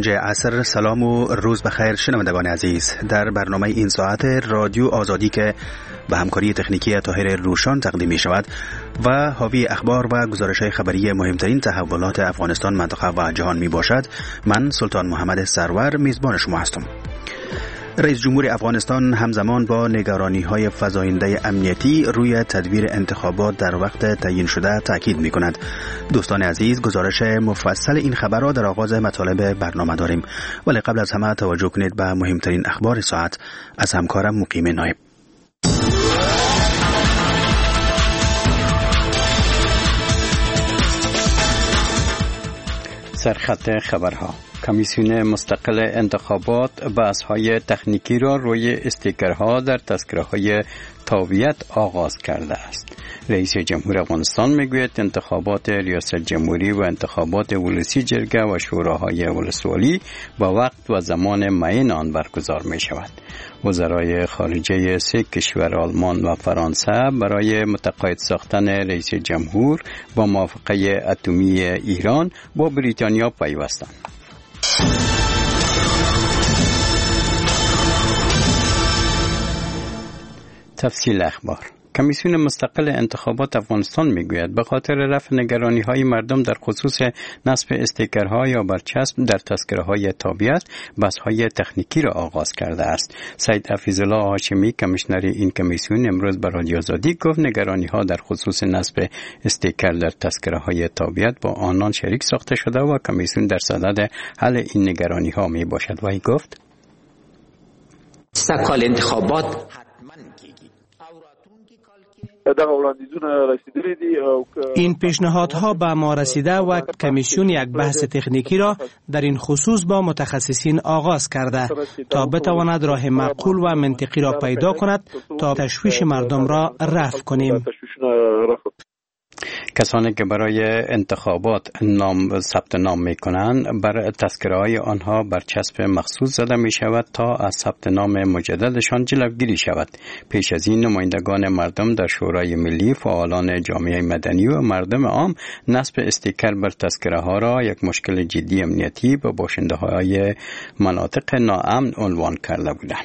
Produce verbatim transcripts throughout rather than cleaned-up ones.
پنج عصر. سلام و روز بخیر شنوندگان عزیز. در برنامه این ساعت رادیو آزادی که به همکاری تکنیکی طاهر روشان تقدیم می شود و حاوی اخبار و گزارش‌های خبری مهمترین تحولات افغانستان، منطقه و جهان می باشد، من سلطان محمد سرور میزبان شما هستم. رئیس جمهور افغانستان همزمان با نگرانی‌های فزاینده امنیتی روی تدبیر انتخابات در وقت تعیین شده تاکید می‌کند. دوستان عزیز، گزارش مفصل این خبر را در آغاز مطالب برنامه داریم، ولی قبل از همه توجه کنید به مهمترین اخبار ساعت از همکارم مقیم نایب. سرخط خبرها: کمیسیون مستقل انتخابات بحث‌های تکنیکی را روی استیکرها در تذکره‌های تابعیت آغاز کرده است. رئیس جمهور افغانستان میگوید انتخابات ریاست جمهوری و انتخابات ولسی جرگه و شوراهای ولسوالی با وقت و زمان معین آن برگزار می شود. وزرای خارجه سه کشور آلمان و فرانسه برای متقاعد ساختن رئیس جمهور با موافقه اتمی ایران با بریتانیا پیوستند. تفصیل اخبار: کمیسیون مستقل انتخابات افغانستان میگوید به خاطر رفع نگرانی‌های مردم در خصوص نصب استیکرها یا برچسب در تذکره‌های تابعیت، بحث‌های تکنیکی را آغاز کرده است. سید حفیظالله هاشمی، کمیشنر این کمیسیون، امروز به رادیو آزادی گفت نگرانی‌ها در خصوص نصب استیکر در تذکره‌های تابعیت با آنان شریک ساخته شده و کمیسیون در صدد حل این نگرانی‌ها میباشد. و ای گفت استقلال انتخابات این پیشنهادها به ما رسیده و کمیسیون یک بحث تکنیکی را در این خصوص با متخصصین آغاز کرده تا بتواند راه معقول و منطقی را پیدا کند تا تشویش مردم را رفع کنیم. کسانی که برای انتخابات نام ثبت نام می کنند بر تذکره‌های آنها برچسب مخصوص زده می شود تا از ثبت نام مجددشان جلوگیری شود. پیش از این نمایندگان مردم در شورای ملی، فعالان جامعه مدنی و مردم عام نصب استیکر بر تذکره‌ها را یک مشکل جدی امنیتی به باشنده‌های مناطق ناامن عنوان کرده بودند.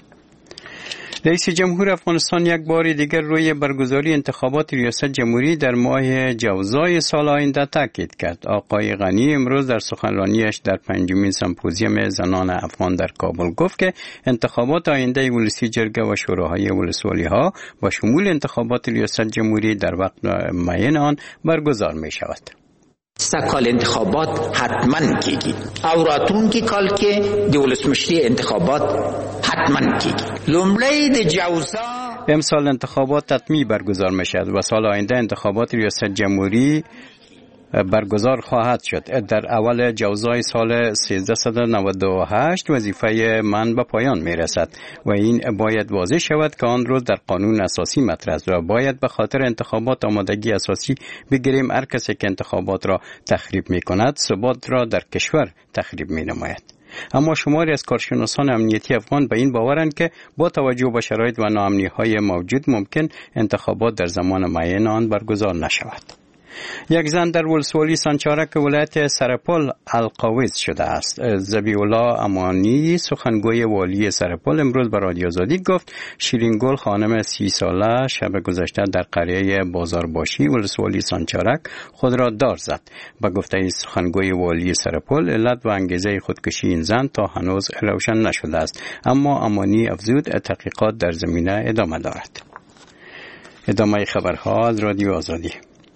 رئیس جمهور افغانستان یک بار دیگر روی برگزاری انتخابات ریاست جمهوری در ماه جوزای سال آینده تاکید کرد. آقای غنی امروز در سخنرانیش در پنجمین سمپوزیوم زنان افغان در کابل گفت که انتخابات آینده ولسی جرگه و شوراهای ولسوالی ها با شمول انتخابات ریاست جمهوری در وقت معین آن برگزار می شود. استقلال انتخابات حتما کیگی او راتونکی کال که د ولسمشری انتخابات حتما کیگی. لومړی د جوزا امسال انتخابات حتمی برگزار می شود و سال آینده انتخابات ریاست جمهوری برگزار خواهد شد. در اول جوزای سال سیزده نود و هشت وظیفه من به پایان می رسد و این باید واضح شود که آن روز در قانون اساسی مطرح است و باید به خاطر انتخابات آمادگی اساسی بگیریم. هر کسی که انتخابات را تخریب می کند ثبات را در کشور تخریب می نماید. اما شماری از کارشناسان امنیتی افغان به این باورند که با توجه به شرایط و ناامنی‌های موجود ممکن انتخابات در زمان معین آن برگزار نشود. یک زن در ولسوالی سانچارک ولایت سرپل القاویز شده است. ذبیح الله امانی، سخنگوی والی سرپل، امروز به رادیو آزادی گفت شیرینگل خانم سی ساله شب گذشته در قریه بازارباشی ولسوالی سانچارک خود را دار زد. به گفته سخنگوی والی سرپل علت و انگیزه خودکشی این زن تا هنوز روشن نشده است، اما امانی افزود تحقیقات در زمینه ادامه دارد. ادامه خبرها از رادیو آزادی.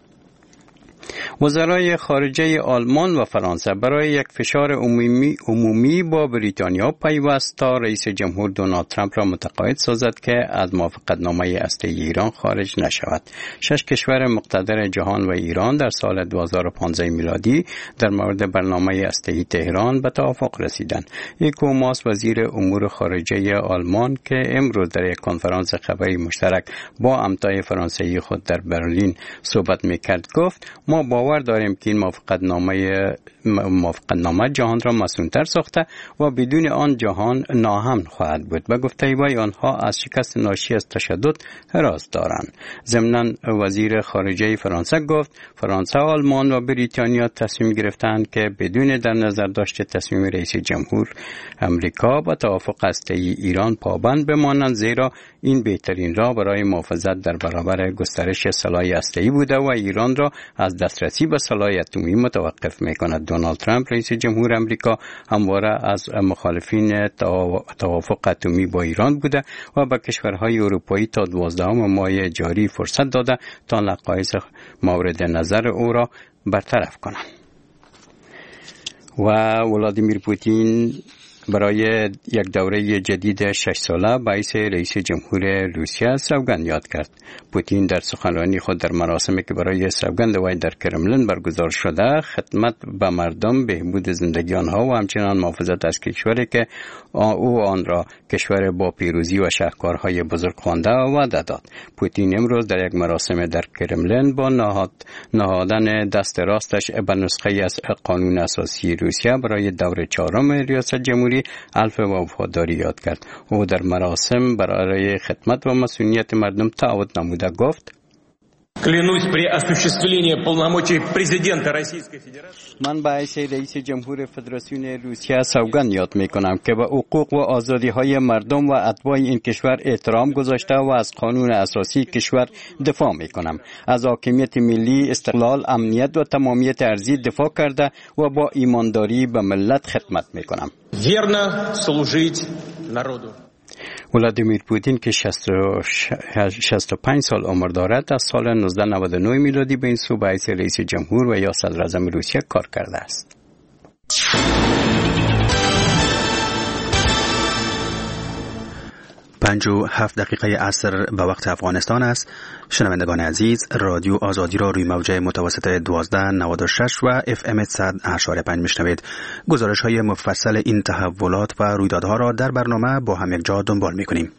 وزرای خارجه آلمان و فرانسه برای یک فشار عمومی, عمومی با بریتانیا پیوست تا رئیس جمهور دونالد ترامپ را متقاعد سازد که از موافقتنامه هسته‌ای ایران خارج نشود. شش کشور مقتدر جهان و ایران در سال دو هزار و پانزده میلادی در مورد برنامه هسته‌ای تهران به توافق رسیدند. هیکو ماس، وزیر امور خارجه آلمان، که امروز در یک کنفرانس خبری مشترک با همتای فرانسوی خود در برلین صحبت می‌کرد، گفت ما باور باور داریم که این موافقتنامه موافقتنامه جهان را مسئول‌تر ساخته و بدون آن جهان ناامن خواهد بود. به گفته وی آنها از شکست ناشی از تشدد هراس دارند. ضمناً وزیر خارجه فرانسه گفت فرانسه، آلمان و بریتانیا تصمیم گرفتند که بدون در نظر داشت تصمیم رئیس جمهور امریکا با توافق هسته‌ای ایران پابند بمانند، زیرا این بهترین راه برای محافظت در برابر گسترش سلاح هسته‌ای بوده و ایران را از دسترسی به سلاح اتمی متوقف می‌کند. دونالد ترامپ رئیس جمهور امریکا همواره از مخالفین توافق اتمی با ایران بوده و به کشورهای اروپایی تا دوازدهم ماه جاری فرصت داده تا نقایص مورد نظر او را برطرف کنند. و ولادیمیر پوتین برای یک دوره جدید شش ساله باعث رئیس جمهور روسیه سوگند یاد کرد. پوتین در سخنرانی خود در مراسمی که برای سوگند وی در کرملین برگزار شده خدمت به مردم، بهبود زندگی آنها و همچنین محافظت از کشوری که او آن را کشور با پیروزی و شاهکارهای بزرگ خوانده وعده داد. پوتین امروز در یک مراسم در کرملین با نهاد نهادن دست راستش به نسخه از قانون اساسی روسیه برای دور چهارم ریاست جمهوری الف و وفاداری یاد کرد. او در مراسم برای خدمت و مسئولیت مردم تعهد نموده گفت: Клянусь при осуществлении полномочий президента Российской Федерации. من به حیث رئیس جمهور فدراسیون روسیه سوگند یاد میکنم که به حقوق و آزادی های مردم و اتباع این کشور احترام گذاشته و از قانون اساسی کشور دفاع میکنم. از حاکمیت ملی، استقلال، امنیت و تمامیت ارضی دفاع کرده و با ایمانداری به ملت خدمت میکنم. Верно служить народу. ولادیمیر پوتین که شصت و پنج سال عمر دارد از سال نوزده نود و نه میلادی به این سو به حیث رئیس جمهور و یا صدر اعظم روسیه کار کرده است. پنج و هفت دقیقه عصر به وقت افغانستان است. شنوندگان عزیز، رادیو آزادی را روی موجه متوسط دوازده نود و شش و اف ام صد اشاره پنج میشنوید. گزارش های مفصل این تحولات و رویدادها را در برنامه با هم یک جا دنبال میکنیم.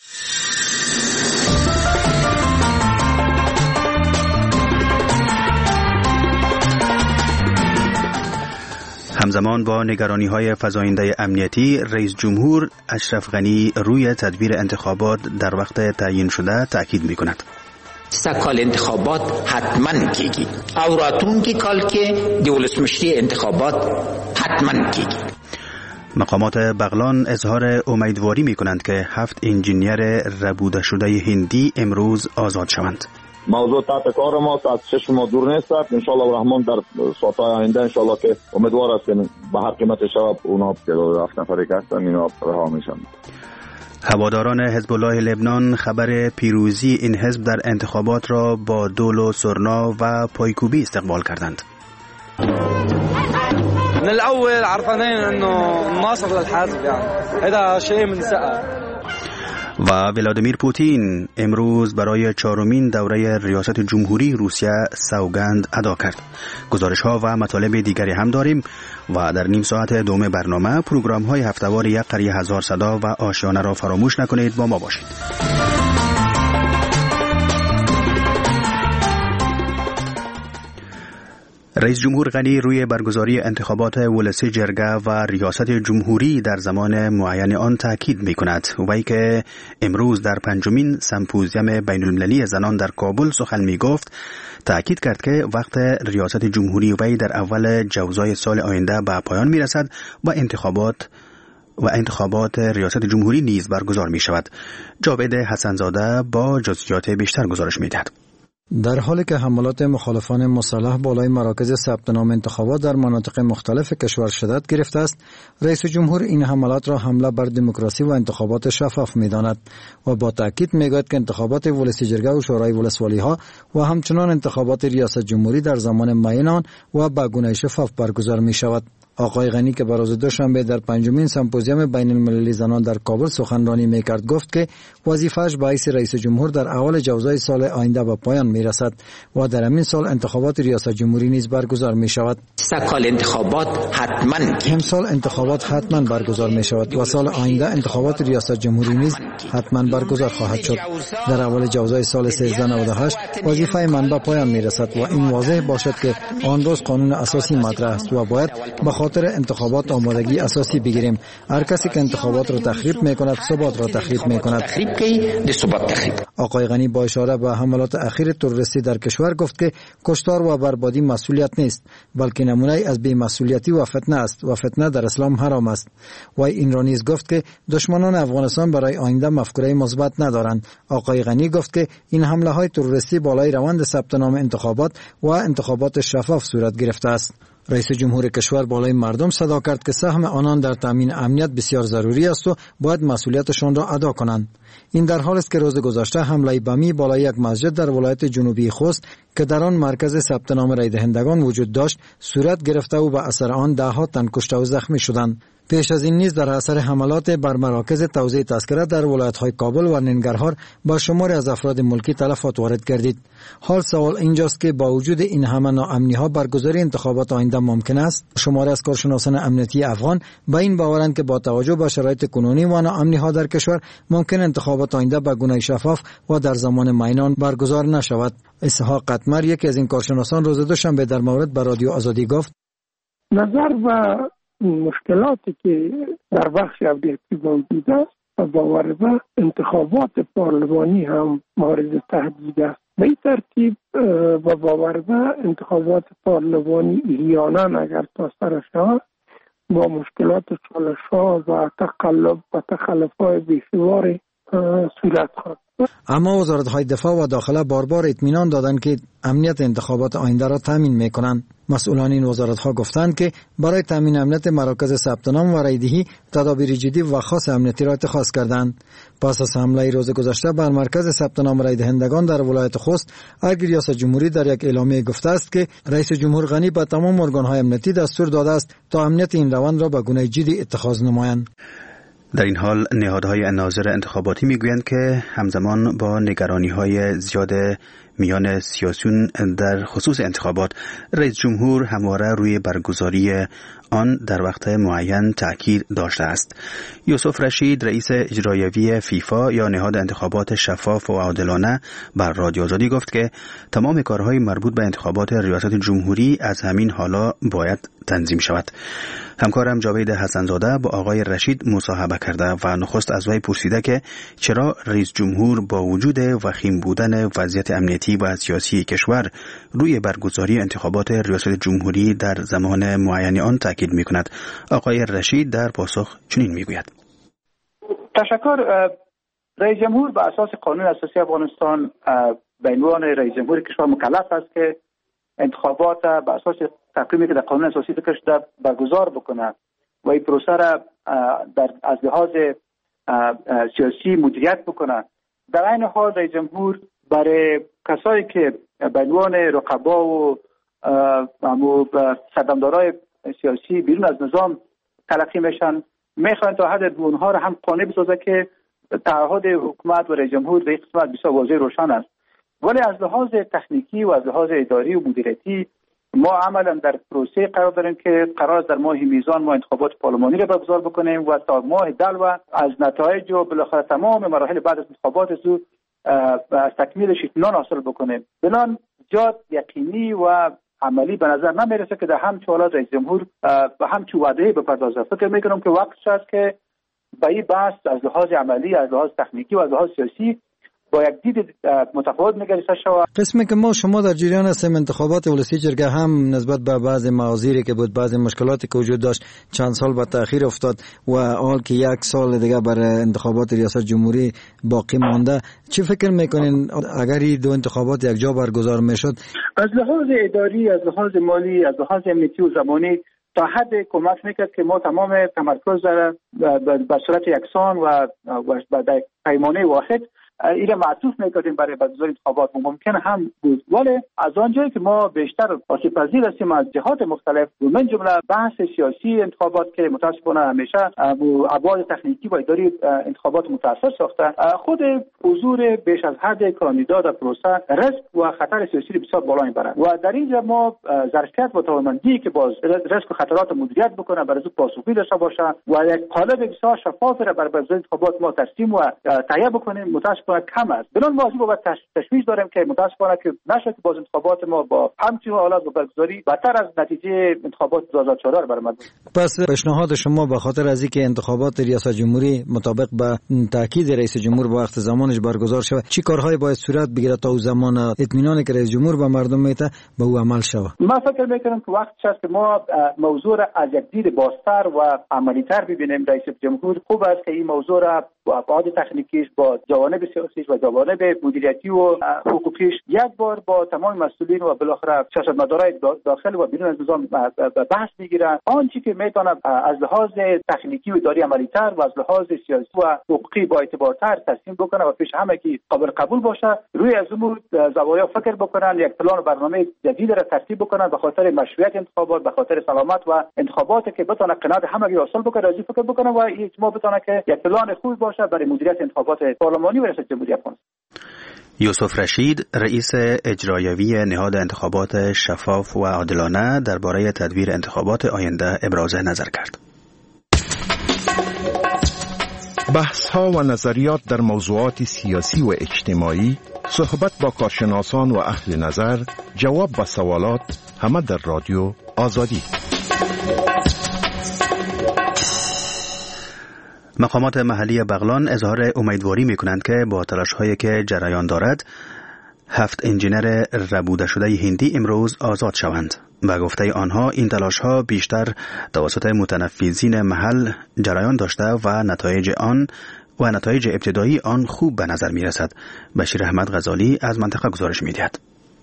همزمان با نگرانی‌های فزاینده امنیتی، رئیس جمهور اشرف غنی روی تدبیر انتخابات در وقت تعیین شده تاکید می‌کند. کال انتخابات حتما کیگی او راتونکی کال که دولتمشتی انتخابات حتما کیگی. مقامات بغلان اظهار امیدواری می‌کنند که هفت انجینیر ربوده شده هندی امروز آزاد شوند. موضوع تحت کار ماست، از چشم ما دور نیست. انشالله الرحمن در ساعت‌های آینده انشالله که امیدوار هستیم به هر قیمت شب اونا که هفت نفری که هستن اینا رها میشن. هواداران حزب الله لبنان خبر پیروزی این حزب در انتخابات را با دول و سرنا و پایکوبی استقبال کردند. من الاول عرفانين انه ناصر للحزب يعني هذا شيء من ثقه. و ولادیمیر پوتین امروز برای چهارمین دوره ریاست جمهوری روسیه سوگند ادا کرد. گزارش ها و مطالب دیگری هم داریم و در نیم ساعت دوم برنامه پروگرام های هفته‌وار یک قریه هزار صدا و آشیانه را فراموش نکنید. با ما باشید. رئیس جمهور غنی روی برگزاری انتخابات ولسی جرگه و ریاست جمهوری در زمان معین آن تاکید می‌کند. وی که امروز در پنجمین سمپوزیوم بین المللی زنان در کابل سخن می‌گفت، تاکید کرد که وقت ریاست جمهوری وی در اول جوزای سال آینده به پایان می‌رسد و انتخابات و انتخابات ریاست جمهوری نیز برگزار می‌شود. جاوید حسنزاده با جزئیات بیشتر گزارش می‌دهد. در حالی که حملات مخالفان مسلح بالای مراکز ثبت نام انتخابات در مناطق مختلف کشور شدت گرفته است، رئیس جمهور این حملات را حمله بر دموکراسی و انتخابات شفاف می‌داند و با تاکید می‌گوید که انتخابات ولسی جرگه و شورای ولسوالی‌ها و همچنان انتخابات ریاست جمهوری در زمان معین آن و به گونه شفاف برگزار می‌شود. آقای غنی که روز دوشنبه در پنجمین سمپوزیوم بین المللی زنان در کابل سخنرانی میکرد گفت که وظیفه‌اش به حیث رئیس جمهور در اول جوزای سال آینده به پایان میرسد و در همین سال انتخابات ریاست جمهوری نیز برگزار می شود. سال انتخابات حتما امسال انتخابات حتما برگزار می شود و سال آینده انتخابات ریاست جمهوری نیز حتما برگزار خواهد شد. در اول جوزای سال سیزده نود و هشت وظیفه من به پایان میرسد و این واضح باشد که آن روز قانون اساسی مطرح است و باید به خاطر انتخابات آمادگی اساسی بگیریم. هر کسی که انتخابات را تخریب میکند ثبات را تخریب میکند. آقای غنی با اشاره به حملات اخیر تروریستی در کشور گفت که کشتار و بربادی مسئولیت نیست، بلکه نمونه از بی‌مسئولیتی و فتنه است و فتنه در اسلام حرام است. و این را نیز گفت که دشمنان افغانستان برای آینده مفکوره مثبت ندارند. آقای غنی گفت که این حمله های تروریستی بالای روند ثبت نام انتخابات و انتخابات شفاف صورت گرفته است. رئیس جمهور کشور بالای مردم صدا کرد که سهم آنان در تامین امنیت بسیار ضروری است و باید مسئولیتشان را ادا کنند. این در حالی است که روز گذشته حمله بمی بالای یک مسجد در ولایت جنوبی خوست که در آن مرکز ثبت نام رای دهندگان وجود داشت صورت گرفته و به اثر آن ده ها تن کشته و زخمی شدند. پیش از این نیز در اثر حملات بر مراکز توزیع تذکره در ولایت‌های کابل و ننگرهار با شماری از افراد ملکی تلفات وارد گردید. حال سوال اینجاست که با وجود این همه ناامنی‌ها برگزاری انتخابات آینده ممکن است؟ شماری از کارشناسان امنیتی افغان به این باورند که با توجه به شرایط کنونی و ناامنی‌ها در کشور ممکن انتخابات آینده به گونه شفاف و در زمان معین برگزار نشود. اسحاق قطمر یکی از این کارشناسان روز دوشنبه در مورد به رادیو آزادی گفت: نظر و مشکلاتی که در بخش امنیتی موجود است و باور به انتخابات پارلمانی هم مورد تهدید است. به این ترتیب و باور به انتخابات پارلمانی احیانا اگر تا سر شود با مشکلات چالش‌ها و تقلب و تخلف‌های بیشماری صورت خواهد. اما وزارت‌های دفاع و داخله بار بار اطمینان دادند که امنیت انتخابات آینده را تامین می‌کنند. مسئولان این وزارت‌ها گفتند که برای تامین امنیت مراکز ثبت نام و رایدهی تدابیر جدی و خاص امنیتی را اتخاذ کردند. پس از حمله روز گذشته بر مرکز ثبت نام رای دهندگان در ولایت خوست، اگر ریاست جمهوری در یک اعلامیه گفته است که رئیس جمهور غنی به تمام ارگان‌های امنیتی دستور داده است تا امنیت این روند را به گونه جدی اتخاذ نمایند. در این حال نهادهای ناظر انتخاباتی میگویند که همزمان با نگرانی‌های زیاد میان سیاسیون در خصوص انتخابات، رئیس جمهور همواره روی برگزاری آن در وقت معین تاکید داشته است. یوسف رشید، رئیس اجرایوی فیفا یا نهاد انتخابات شفاف و عادلانه، بر رادیو آزادی گفت که تمام کارهای مربوط به انتخابات ریاست جمهوری از همین حالا باید تنظیم شود. همکارم جاوید حسنزاده با آقای رشید مصاحبه کرده و نخست از وی پرسیده که چرا رئیس جمهور با وجود وخیم بودن وضعیت امنیتی و سیاسی کشور روی برگزاری انتخابات ریاست جمهوری در زمان معین آن تاکید می‌کند. آقای رشید در پاسخ چنین می‌گوید: تشکر. رئیس جمهور به اساس قانون اساسی افغانستان به عنوان رئیس جمهور کشور مکلف است که انتخابات به اساس تقویمی که در قانون اساسی ذکر شده برگزار بکنه و این پروسه را در از لحاظ سیاسی مدیریت بکنه. در این حال رئیس جمهور برای کسایی که به عنوان رقبا و سردمدارای سیاسی بیرون از نظام تلقی میشن، میخوان تا حد اونها را هم قانع بسازه که تعهد حکومت و رئیس جمهور به قسمت بسیار واضح روشن است. ولی از لحاظ تکنیکی و از لحاظ اداری و مدیریتی ما عملا در پروسه قرار داریم که قرار است در ماه میزان ما انتخابات پارلمانی را برگزار بکنیم و تا ماه دلو از نتایج و بالاخره تمام مراحل بعد از انتخابات زو از تکمیلش اطمینان حاصل بکنیم. بنان جاد یقینی و عملی به نظر نمیرسه که در همچه حالات رئیس جمهور به همچه وعده بپردازه. فکر میکنم که وقتش است که به این بحث از لحاظ عملی، از لحاظ تکنیکی و از لحاظ سیاسی با یک دید متفاوت نگریسته شود. قسمی که ما شما در جریان هستیم انتخابات ولسی جرگه هم نسبت به بعض معاذیری که بود، بعض مشکلاتی که وجود داشت چند سال به تأخیر افتاد و حال که یک سال دیگه برای انتخابات ریاست جمهوری باقی مانده، چی فکر میکنین اگر این دو انتخابات یک جا برگزار میشد؟ از لحاظ اداری، از لحاظ مالی، از لحاظ امنیتی و زمانی تا حد کمک میکرد که ما تمام تمرکز را به صورت یکسان و در پیمانه واحد این معطوف میکردیم برای برگزاری انتخابات ممکن هم بود، ولی از آنجایی که ما بیشتر آسیب پذیر هستیم از جهات مختلف من جمله بحث سیاسی انتخابات که متاسفانه همیشه ابعاد تکنیکی و اداری انتخابات متاثر ساخته، خود حضور بیش از حد کاندیدا در پروسه ریسک و خطر سیاسی بسیار بالا میبرد و در اینجا ما ظرفیت و توانمندی که باز ریسک و خطرات مدیریت بکنه برای پاسخگویی داشته باشه و یک قالب بسیار شفاف را برای برگزاری انتخابات ما ترسیم و تهیه بکنیم متاسفانه کم است. بنابراین ما با تشویش داریم که متاسفانه که نشه که باز انتخابات ما با همچین حالات و برگزاری بدتر از نتیجه انتخابات دو هزار و چهارده برآمد. پس پیشنهاد شما به خاطر از اینکه انتخابات ریاست جمهوری مطابق به تاکید رئیس جمهور با وقت زمانش برگزار شود، چی کارهایی باید صورت بگیرد تا او زمان اطمینانی که رئیس جمهور به مردم میده به او عمل شود؟ ما فکر میکنم که وقت است که ما موضوع را از یک دید بازتر و عملی‌تر ببینیم. رئیس جمهور خوب است که این موضوع را با ابعاد تکنیکیش، با جوانب سیاسیش و جوانب مدیریتی و حقوقیش یک بار با تمام مسئولین و بالاخره سیاستمدارای داخل و بیرون از نظام بحث میگیرن. آنچه که میتونه از لحاظ تکنیکی و اداری عملی‌تر و از لحاظ سیاسی و حقوقی با اعتبارتر تصمیم بکنه و پیش همه که قابل قبول باشه، روی از اون زوایا فکر بکنن، یک پلان و برنامه جدید را ترتیب بکنن به خاطر مشروعیت انتخابات، به خاطر سلامت و انتخاباتی که بتونه قناعت همه را حاصل بکنه، راضی فکر بکنه و اجماع بتونه که یک پلان خوب باشه برای مدیریت انتخابات پارلمانی و ریاست جمهوری افغانستان. یوسف رشید، رئیس اجرایوی نهاد انتخابات شفاف و عادلانه درباره تدبیر انتخابات آینده ابراز نظر کرد. بحث‌ها و نظریات در موضوعات سیاسی و اجتماعی، صحبت با کارشناسان و اهل نظر، جواب به سوالات، همه در رادیو آزادی. مقامات محلی بغلان اظهار امیدواری می‌کنند که با تلاش‌هایی که جریان دارد هفت انجینر ربوده شده هندی امروز آزاد شوند. به گفته آنها این تلاش‌ها بیشتر توسط متنفذین محل جریان داشته و نتایج آن و نتایج ابتدایی آن خوب به نظر می‌رسد. بشیر احمد غزالی از منطقه گزارش می‌دهد.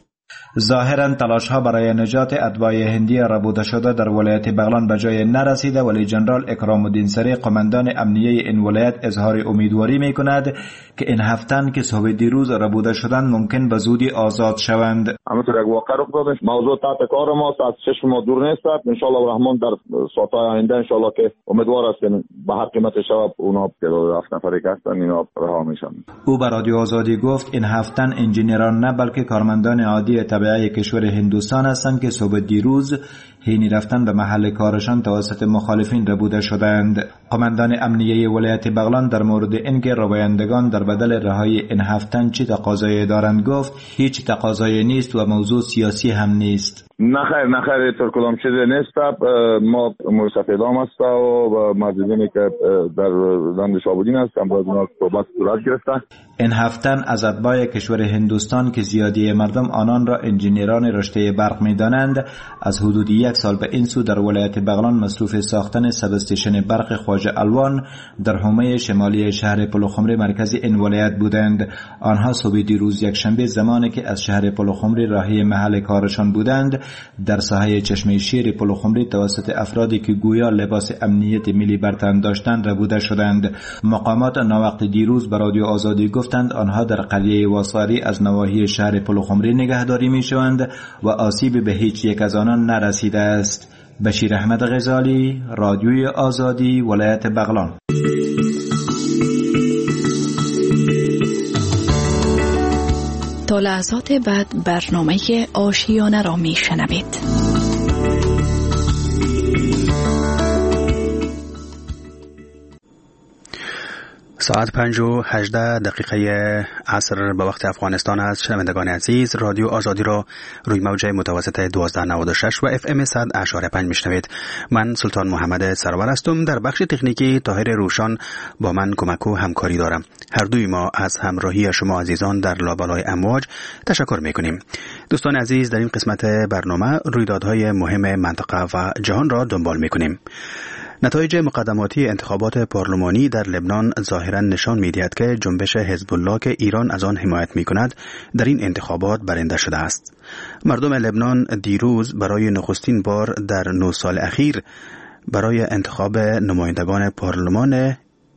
ظاهراً تلاش‌ها برای نجات اتباع هندی ربوده شده در ولایت بغلان به جای نرسیده، ولی جنرال اکرام الدین سری قماندان امنیه این ولایت اظهار امیدواری می‌کند که این هفتن که صبح دیروز ربوده شدند ممکن به زودی آزاد شوند. همونطور یک واقع رخ داده، موضوع تحت کار ماست، از چشم ما دور نیست. ان شاء الله الرحمن در ساعت‌های آینده ان شاء الله که امیدوار هستیم به هر قیمت شب اونا که هفت نفری که هستن اینا رها میشن. او به رادیو آزادی گفت این هفتن انجینران نه بلکه کارمندان عادی تبعه کشور هندوستان هستند که صبح دیروز حین رفتن به محل کارشان توسط مخالفین ربوده شدند. قماندان امنیه ولایت بغلان در مورد اینکه روایندگان در بدل رهایی این هفتن چه تقاضایی دارند گفت هیچ تقاضایی نیست و موضوع سیاسی هم نیست. نخیر نخیر طور کدام چیزی نیست. ما مرسفیدام هست و مردمی که در زند شابودین هستن باید اونا صحبت صورت گرفتن. این هفتن از اتباع کشور هندوستان که زیادی مردم آنان را انجینران رشته برق می دانند از حدود یک سال به این سو در ولایت بغلان مصروف ساختن سب استیشن برق خواجه الوان در حومه شمالی شهر پلوخمری مرکز این ولایت بودند. آنها صبح دیروز یک شنبه زمانی که از شهر پلوخمری راهی محل کارشان بودند در ساحه چشمه شیر پلوخمری توسط افرادی که گویا لباس امنیت ملی بر تن داشتند ربوده شدند. مقامات ناوقت دیروز به رادیو آزادی گفتند آنها در قریه واساری از نواحی شهر پلوخمری نگهداری می شوند و آسیب به هیچ یک از آنان نرسیده است. بشیر احمد غزالی، رادیوی آزادی، ولایت بغلان. تا لحظات بعد برنامه آشیانه را می شنوید. ساعت پنج و هجده دقیقه عصر به وقت افغانستان است. شنوندگان عزیز، رادیو آزادی را روی موج متوسط دوازده نود و شش و اف ام صد اشاره پنج میشنوید. من سلطان محمد سرور هستم. در بخش تکنیکی طاهر روشان با من کمک و همکاری دارم. هر دوی ما از همراهی شما عزیزان در لابلای امواج تشکر میکنیم. دوستان عزیز، در این قسمت برنامه رویدادهای مهم منطقه و جهان را دنبال میکنیم. نتایج مقدماتی انتخابات پارلمانی در لبنان ظاهراً نشان می‌دهد که جنبش حزب الله که ایران از آن حمایت می‌کند در این انتخابات برنده شده است. مردم لبنان دیروز برای نخستین بار در نه سال اخیر برای انتخاب نمایندگان پارلمان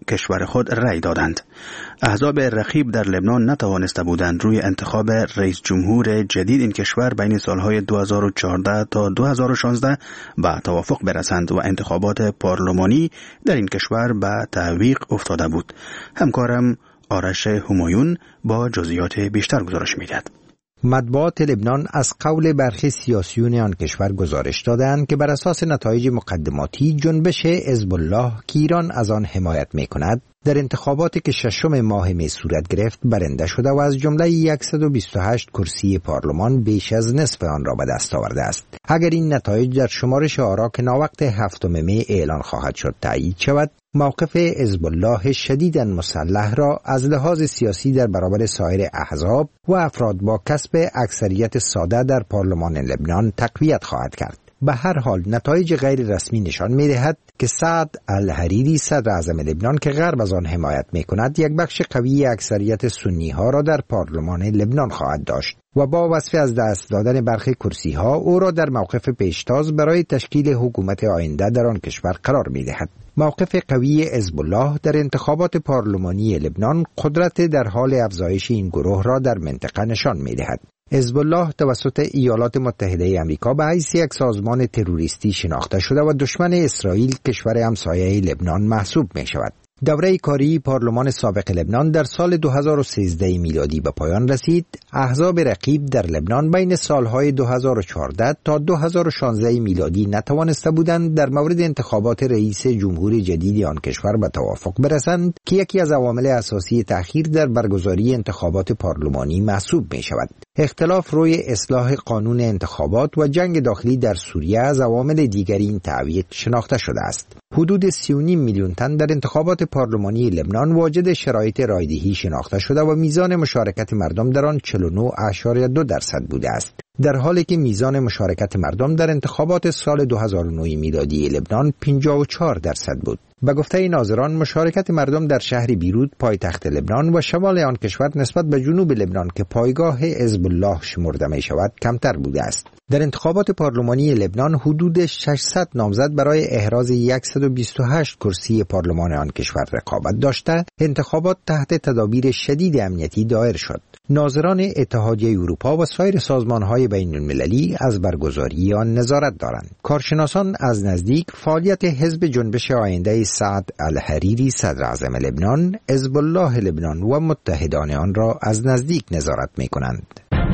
کشور خود رأی دادند. احزاب رقیب در لبنان نتوانسته بودند روی انتخاب رئیس جمهور جدید این کشور بین سالهای دو هزار و چهارده تا دو هزار و شانزده به توافق برسند و انتخابات پارلمانی در این کشور به تعویق افتاده بود. همکارم آرش همایون با جزئیات بیشتر گزارش می‌دهد. مطبوعات لبنان از قول برخی سیاسیون آن کشور گزارش دادند که بر اساس نتایج مقدماتی جنبش حزب الله که ایران از آن حمایت می‌کند در انتخاباتی که ششم ماه می صورت گرفت برنده شده و از جمله صد و بیست و هشت کرسی پارلمان بیش از نصف آن را به دست آورده است. اگر این نتایج در شمارش آرا که ناوقت هفتم می اعلان خواهد شد تایید شود، موقف حزب الله شدیداً مسلح را از لحاظ سیاسی در برابر سایر احزاب و افراد با کسب اکثریت ساده در پارلمان لبنان تقویت خواهد کرد. به هر حال نتایج غیر رسمی نشان می‌دهد که سعد الحریری صدر اعظم لبنان که غرب از آن حمایت می‌کند یک بخش قوی اکثریت سنی‌ها را در پارلمان لبنان خواهد داشت و با وصف از دست دادن برخی کرسی‌ها او را در موقف پیشتاز برای تشکیل حکومت آینده در آن کشور قرار می‌دهد. موقف قوی حزب الله در انتخابات پارلمانی لبنان قدرت در حال افزایش این گروه را در منطقه نشان می‌دهد. حزب الله توسط ایالات متحده آمریکا به حیث یک سازمان تروریستی شناخته شده و دشمن اسرائیل کشور همسایه لبنان محسوب می شود. دوره کاری پارلمان سابق لبنان در سال دو هزار و سیزده میلادی به پایان رسید. احزاب رقیب در لبنان بین سالهای دو هزار و چهارده تا دو هزار و شانزده میلادی نتوانسته بودند در مورد انتخابات رئیس جمهور جدید آن کشور به توافق برسند که یکی از عوامل اساسی تأخیر در برگزاری انتخابات پارلمانی محسوب می شود. اختلاف روی اصلاح قانون انتخابات و جنگ داخلی در سوریه از عوامل دیگری این تعویق شناخته شده است. حدود سی و نیم میلیون تن در انتخابات پارلمانی لبنان واجد شرایط رایدهی شناخته شده و میزان مشارکت مردم در آن چهل و نه ممیز دو درصد بوده است، در حالی که میزان مشارکت مردم در انتخابات سال دو هزار و نه میلادی لبنان پنجاه و چهار درصد بود. به گفته ناظران مشارکت مردم در شهر بیروت پایتخت لبنان و شمال آن کشور نسبت به جنوب لبنان که پایگاه حزب الله شمرده می شود کمتر بوده است. در انتخابات پارلمانی لبنان حدود ششصد نامزد برای احراز صد و بیست و هشت کرسی پارلمان آن کشور رقابت داشته. انتخابات تحت تدابیر شدید امنیتی دایر شد. ناظران اتحادیه اروپا و سایر سازمان‌های بین‌المللی از برگزاری آن نظارت دارند. کارشناسان از نزدیک فعالیت حزب جنبش آینده سعد الحریری صدر اعظم لبنان، حزب الله لبنان و متحدان آن را از نزدیک نظارت می‌کنند.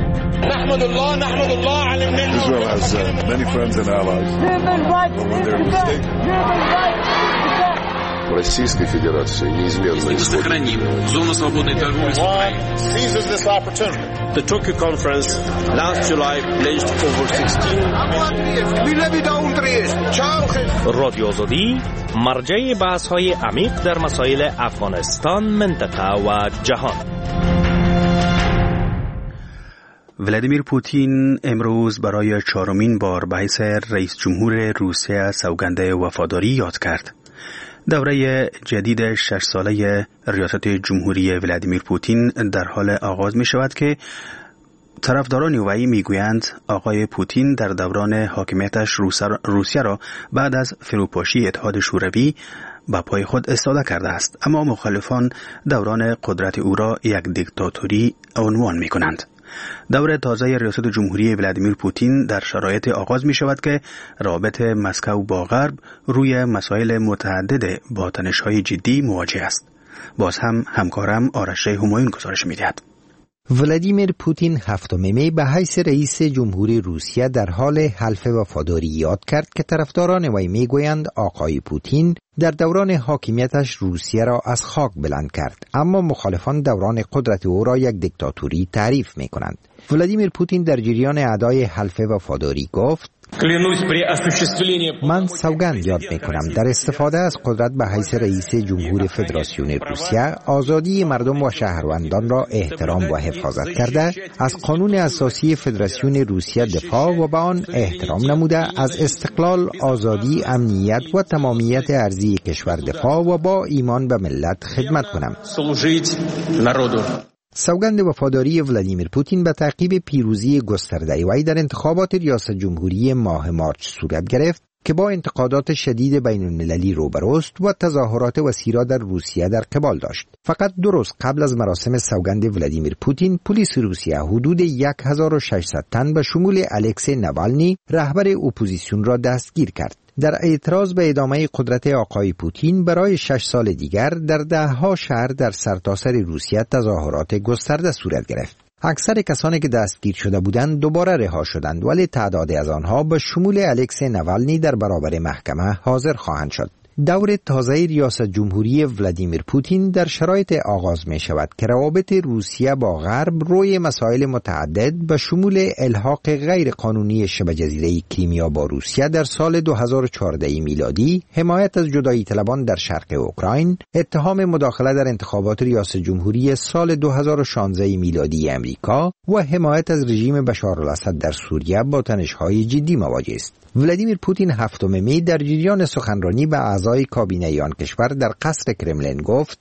نحمد الله نحمد الله على النعمة. Israel has uh, many friends and allies. When they're mistaken. Российской Федерации неизменно сохраним зону свободной торговли с Украиной. Seizes this opportunity. The Tokyo conference last July pledged over sixteen رادیو آزادی مرجع بحث‌های عمیق در مسائل افغانستان، منطقه و جهان. ولادیمیر پوتین امروز برای چهارمین بار به حیث رئیس جمهور روسیه سوگند وفاداری یاد کرد. دوره جدید شش ساله ریاست جمهوری ولادیمیر پوتین در حال آغاز می شود که طرفداران وی می گویند آقای پوتین در دوران حاکمیتش روسیه را بعد از فروپاشی اتحاد شوروی به پای خود استفاده کرده است، اما مخالفان دوران قدرت او را یک دیکتاتوری عنوان می کنند. دور تازه ریاست جمهوری ولادیمیر پوتین در شرایط آغاز می شود که رابط مسکو با غرب روی مسائل متعدد با تنش‌های جدی مواجه است. باز هم همکارم آرش همایون گزارش می دهد. ولادیمیر پوتین هفتم می به حیث رئیس جمهوری روسیه در حال حلف وفاداری یاد کرد که طرفداران وی می گویند آقای پوتین در دوران حاکمیتش روسیه را از خاک بلند کرد، اما مخالفان دوران قدرت او را یک دیکتاتوری تعریف می کنند. ولادیمیر پوتین در جریان ادای حلف وفاداری گفت: من سوگند یاد می کنم در استفاده از قدرت به حیث رئیس جمهور فدراسیون روسیه آزادی مردم و شهروندان را احترام و حفاظت کرده، از قانون اساسی فدراسیون روسیه دفاع و به آن احترام نموده، از استقلال، آزادی، امنیت و تمامیت ارضی کشور دفاع و با ایمان به ملت خدمت کنم. سوگند وفاداری ولادیمیر پوتین به تعقیب پیروزی گسترده وی در انتخابات ریاست جمهوری ماه مارچ صورت گرفت که با انتقادات شدید بین المللی روبروست و تظاهرات وسیع را در روسیه در قبال داشت. فقط دو روز قبل از مراسم سوگند ولادیمیر پوتین، پلیس روسیه حدود هزار و ششصد تن به شمول الکسی نوالنی، رهبر اپوزیسیون را دستگیر کرد. در اعتراض به ادامه قدرت آقای پوتین برای شش سال دیگر در دهها شهر در سرتاسر روسیه تظاهرات گسترده صورت گرفت. اکثر کسانی که دستگیر شده بودند دوباره رها شدند، ولی تعدادی از آنها به شمول الکسی نوالنی در برابر محکمه حاضر خواهند شد. دور تازه ریاست جمهوری ولادیمیر پوتین در شرایط آغاز می شود که روابط روسیه با غرب روی مسائل متعدد به شمول الحاق غیر قانونی شبه جزیره کریمیا با روسیه در سال دو هزار و چهارده میلادی، حمایت از جدایی طلبان در شرق اوکراین، اتهام مداخله در انتخابات ریاست جمهوری سال دو هزار و شانزده میلادی امریکا و حمایت از رژیم بشارالاسد در سوریه با تنش‌های جدی مواجه است. ولادیمیر پوتین هفتم می در جریان سخنرانی به اعضای کابینه آن کشور در قصر کرملین گفت: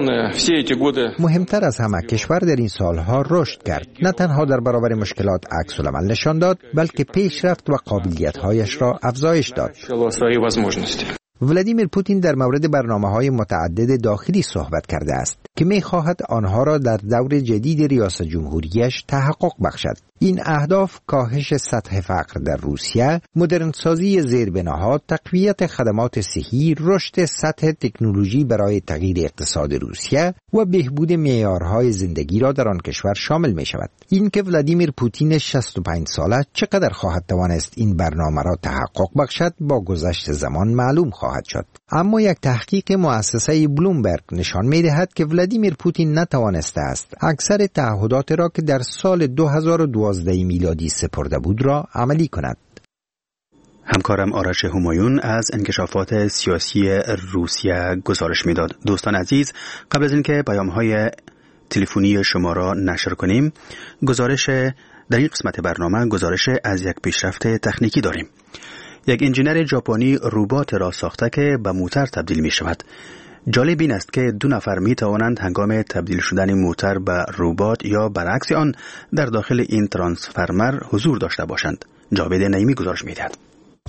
مهمتر از همه کشور در این سالها رشد کرد، نه تنها در برابر مشکلات عکس العمل نشان داد، بلکه پیشرفت و قابلیت‌هایش را افزایش داد. ولادیمیر پوتین در مورد برنامه‌های متعدد داخلی صحبت کرده است که می‌خواهد آنها را در دور جدید ریاست جمهوریش تحقق بخشد. این اهداف کاهش سطح فقر در روسیه، مدرنسازی زیربناها، تقویت خدمات صحی، رشد سطح تکنولوژی برای تغییر اقتصاد روسیه و بهبود معیارهای زندگی را در آن کشور شامل می شود. این که ولادیمیر پوتین شصت و پنج ساله چقدر خواهد توانست این برنامه را تحقق بخشد با گذشت زمان معلوم خواهد شد. اما یک تحقیق مؤسسه بلومبرگ نشان می دهد که ولادیمیر پوتین نتوانسته است اکثر تعهدات را که در سال دو هزار و دوازده میلادی سپرده بود را عملی کند. همکارم آرش همایون از انکشافات سیاسی روسیه گزارش میداد. دوستان عزیز، قبل از اینکه پیام‌های تلفنی شما را نشر کنیم، گزارش در این قسمت برنامه گزارش از یک پیشرفت تکنیکی داریم. یک انجینر ژاپنی ربات را ساخته که به موتر تبدیل می شود. جالب این است که دو نفر می توانند هنگام تبدیل شدن موتر به ربات یا برعکس آن در داخل این ترانسفرمر حضور داشته باشند. جاوید نعیمی گزارش می دهد.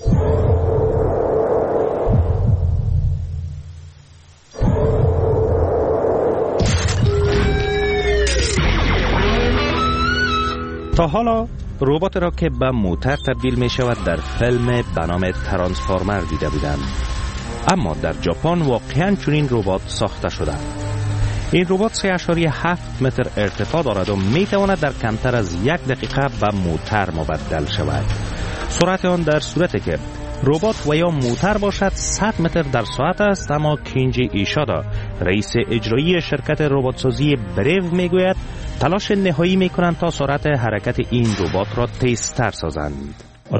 تا حالا ربات را که به موتر تبدیل می شود در فیلم به نام ترانسفورمر دیده بودند، اما در ژاپن واقعاً چنین ربات ساخته شده. این ربات سه ممیز هفت متر ارتفاع دارد و می تواند در کمتر از یک دقیقه به موتر مبدل شود. سرعت آن در صورتی که ربات و یا موتر باشد صد متر در ساعت است، اما کینجی ایشادا، رئیس اجرایی شرکت رباتسازی بریو میگوید تلاش نهایی میکنند تا سرعت حرکت این ربات را تیزتر سازند.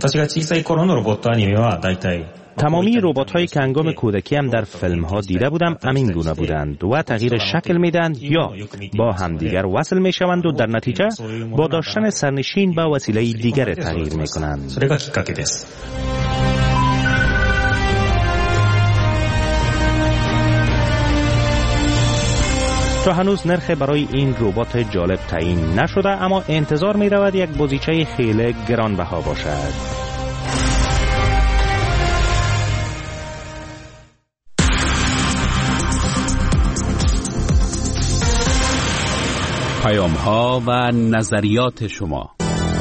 تمامی ربات هایی که هنگام کودکی هم در فیلم ها دیده بودم همین گونه بودند و تغییر شکل میدند یا با همدیگر وصل میشوند و در نتیجه با داشتن سرنشین با وسیله دیگر تغییر میکنند. تا هنوز نرخ برای این ربات جالب تعیین نشده، اما انتظار می رود یک بازیچه خیلی گرانبها باشد. پیام ها و نظریات شما.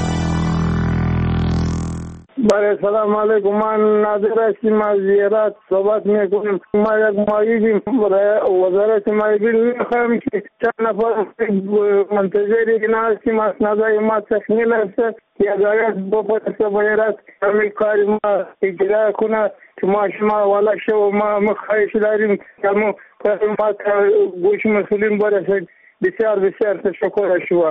بله، سلام علیکم. من ناظر هستیم از زیارت صحبت میکنیم. ما یک مایلیم برای وزارت مایلی میخوایم که چند نفر منتظری که نهستیم از نظر ما تخمیل است که ادایت بپرسه باید همین کاری ما اجرا کنه که ما شما والا شو ما مخواهش داریم که ما ما گوش مسئولین برسید. بسیار بسیار تشکر شما.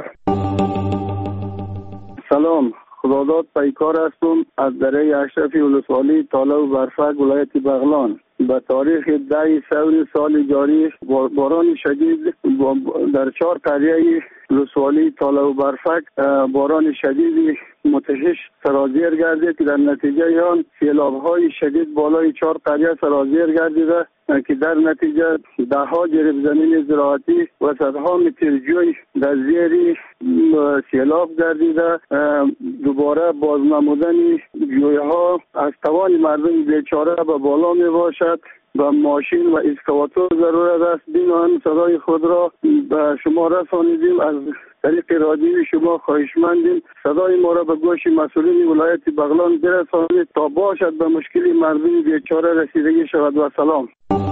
سلام، خداداد پیکار هستم از دره اشرفی ولسوالی تاله و برفک ولایت بغلان. به تاریخ ده سور سال جاری باران شدید در چهار قریه ولسوالی تاله و برفک باران شدیدی متشش سرازیر گردید که در نتیجه آن سیلاب‌های شدید بالای چهار قریه سرازیر گردیده که در نتیجه ده ها جریب زمین زراعتی و صدها متر جوی در زیر سیلاب گردیده. دوباره بازنمودن جوی ها از توان مردم بیچاره به بالا می باشد و ماشین و اسکواتور ضرورت است. بنابراین صدای خود را به شما رسانیدیم. از طریق رادیوی شما خواهشمندیم صدای ما را به گوش مسئولین ولایت بغلان برسانید تا باشد به مشکل مردم بیچاره رسیدگی شود. و سلام.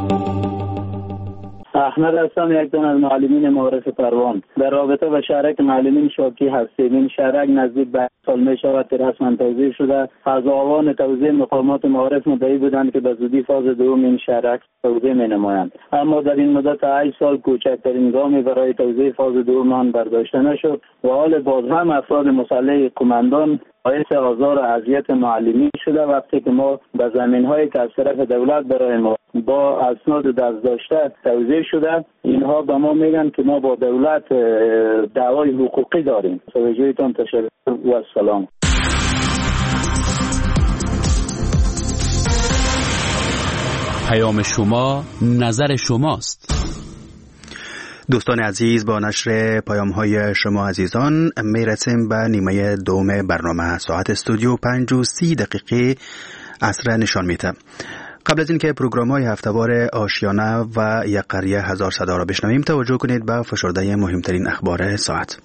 احمد هستم، یک دن از معلمین معارف پروان. در رابطه با شهرک معلمین شاکی هستیم. این شهرک نزدیک به سال می شود که رسما توزیع شده. از آوان توزیع مقامات معارف مدعی بودند که به زودی فاز دوم این شهرک توزیع می نمایند، اما در این مدت هشت سال کوچکترین گامی برای توزیع فاز دوم آن برداشته نشد و حال باز هم افراد مسلح قماندان باعث آزار و اذیت معلمین شده. وقتی که ما به زمین‌هایی که از طرف دولت برای ما با اسناد دست داشته توزیع شده، اینها به ما میگن که ما با دولت دعوای حقوقی داریم. توجهتان تشکر و سلام. پیام شما نظر شماست. دوستان عزیز، با نشر پیام های شما عزیزان می رسیم به نیمه دوم برنامه. ساعت استودیو پنج و سی دقیقه عصر نشان میده. قبل از اینکه پروگرام های هفتهوار آشیانه و یک قریه هزار صدا را بشنویم، توجه کنید به فشرده مهمترین اخبار ساعت.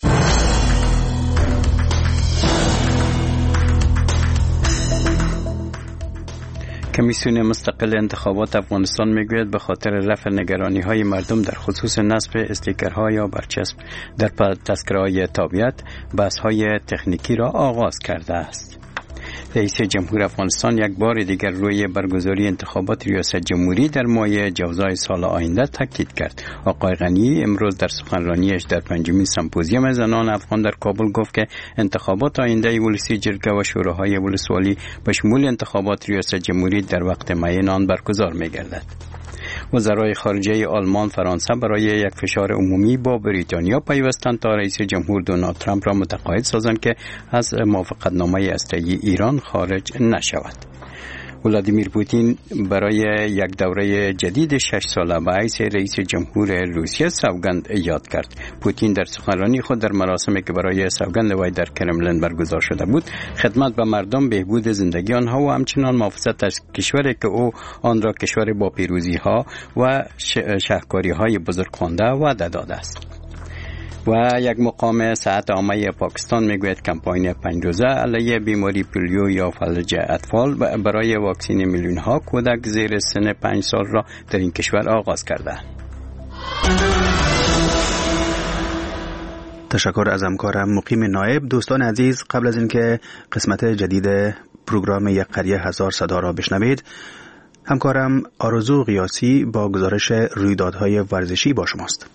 کمیسیون مستقل انتخابات افغانستان میگوید به خاطر رفع نگرانی های مردم در خصوص نصب استیکرها یا برچسب در تذکره‌های تابعیت، بحث های تکنیکی را آغاز کرده است. رئیس جمهور افغانستان یک بار دیگر روی برگزاری انتخابات ریاست جمهوری در ماه جوزای سال آینده تاکید کرد. آقای غنی امروز در سخنرانیش در پنجمین سمپوزیوم زنان افغان در کابل گفت که انتخابات آینده ولسی جرگه و شوراهای ولسوالی به شمول انتخابات ریاست جمهوری در وقت معین آن برگزار می‌گردد. وزرای خارجه آلمان، فرانسه برای یک فشار عمومی با بریتانیا پیوستند تا رئیس جمهور دونالد ترامپ را متقاعد سازند که از موافقتنامه هسته‌ای ایران خارج نشود. ولادیمیر پوتین برای یک دوره جدید شش ساله به حیث رئیس جمهور روسیه سوگند یاد کرد. پوتین در سخنرانی خود در مراسمی که برای سوگند وی در کرملین برگزار شده بود، خدمت به مردم، بهبود زندگی آنها و همچنان محافظت از کشوری که او آن را کشور با پیروزی ها و شهکاری های بزرگ خوانده وعده داده است. و یک مقام صحت عامه پاکستان میگوید کمپاین پنج روزه علیه بیماری پولیو یا فلج اطفال برای واکسین میلیون ها کودک زیر سن پنج سال را در این کشور آغاز کرده. تشکر از همکارم مقیم نایب. دوستان عزیز، قبل از اینکه قسمت جدید پروگرام یک قریه هزار صدا را بشنوید، همکارم آرزو قیاسی با گزارش رویدادهای ورزشی با شماست.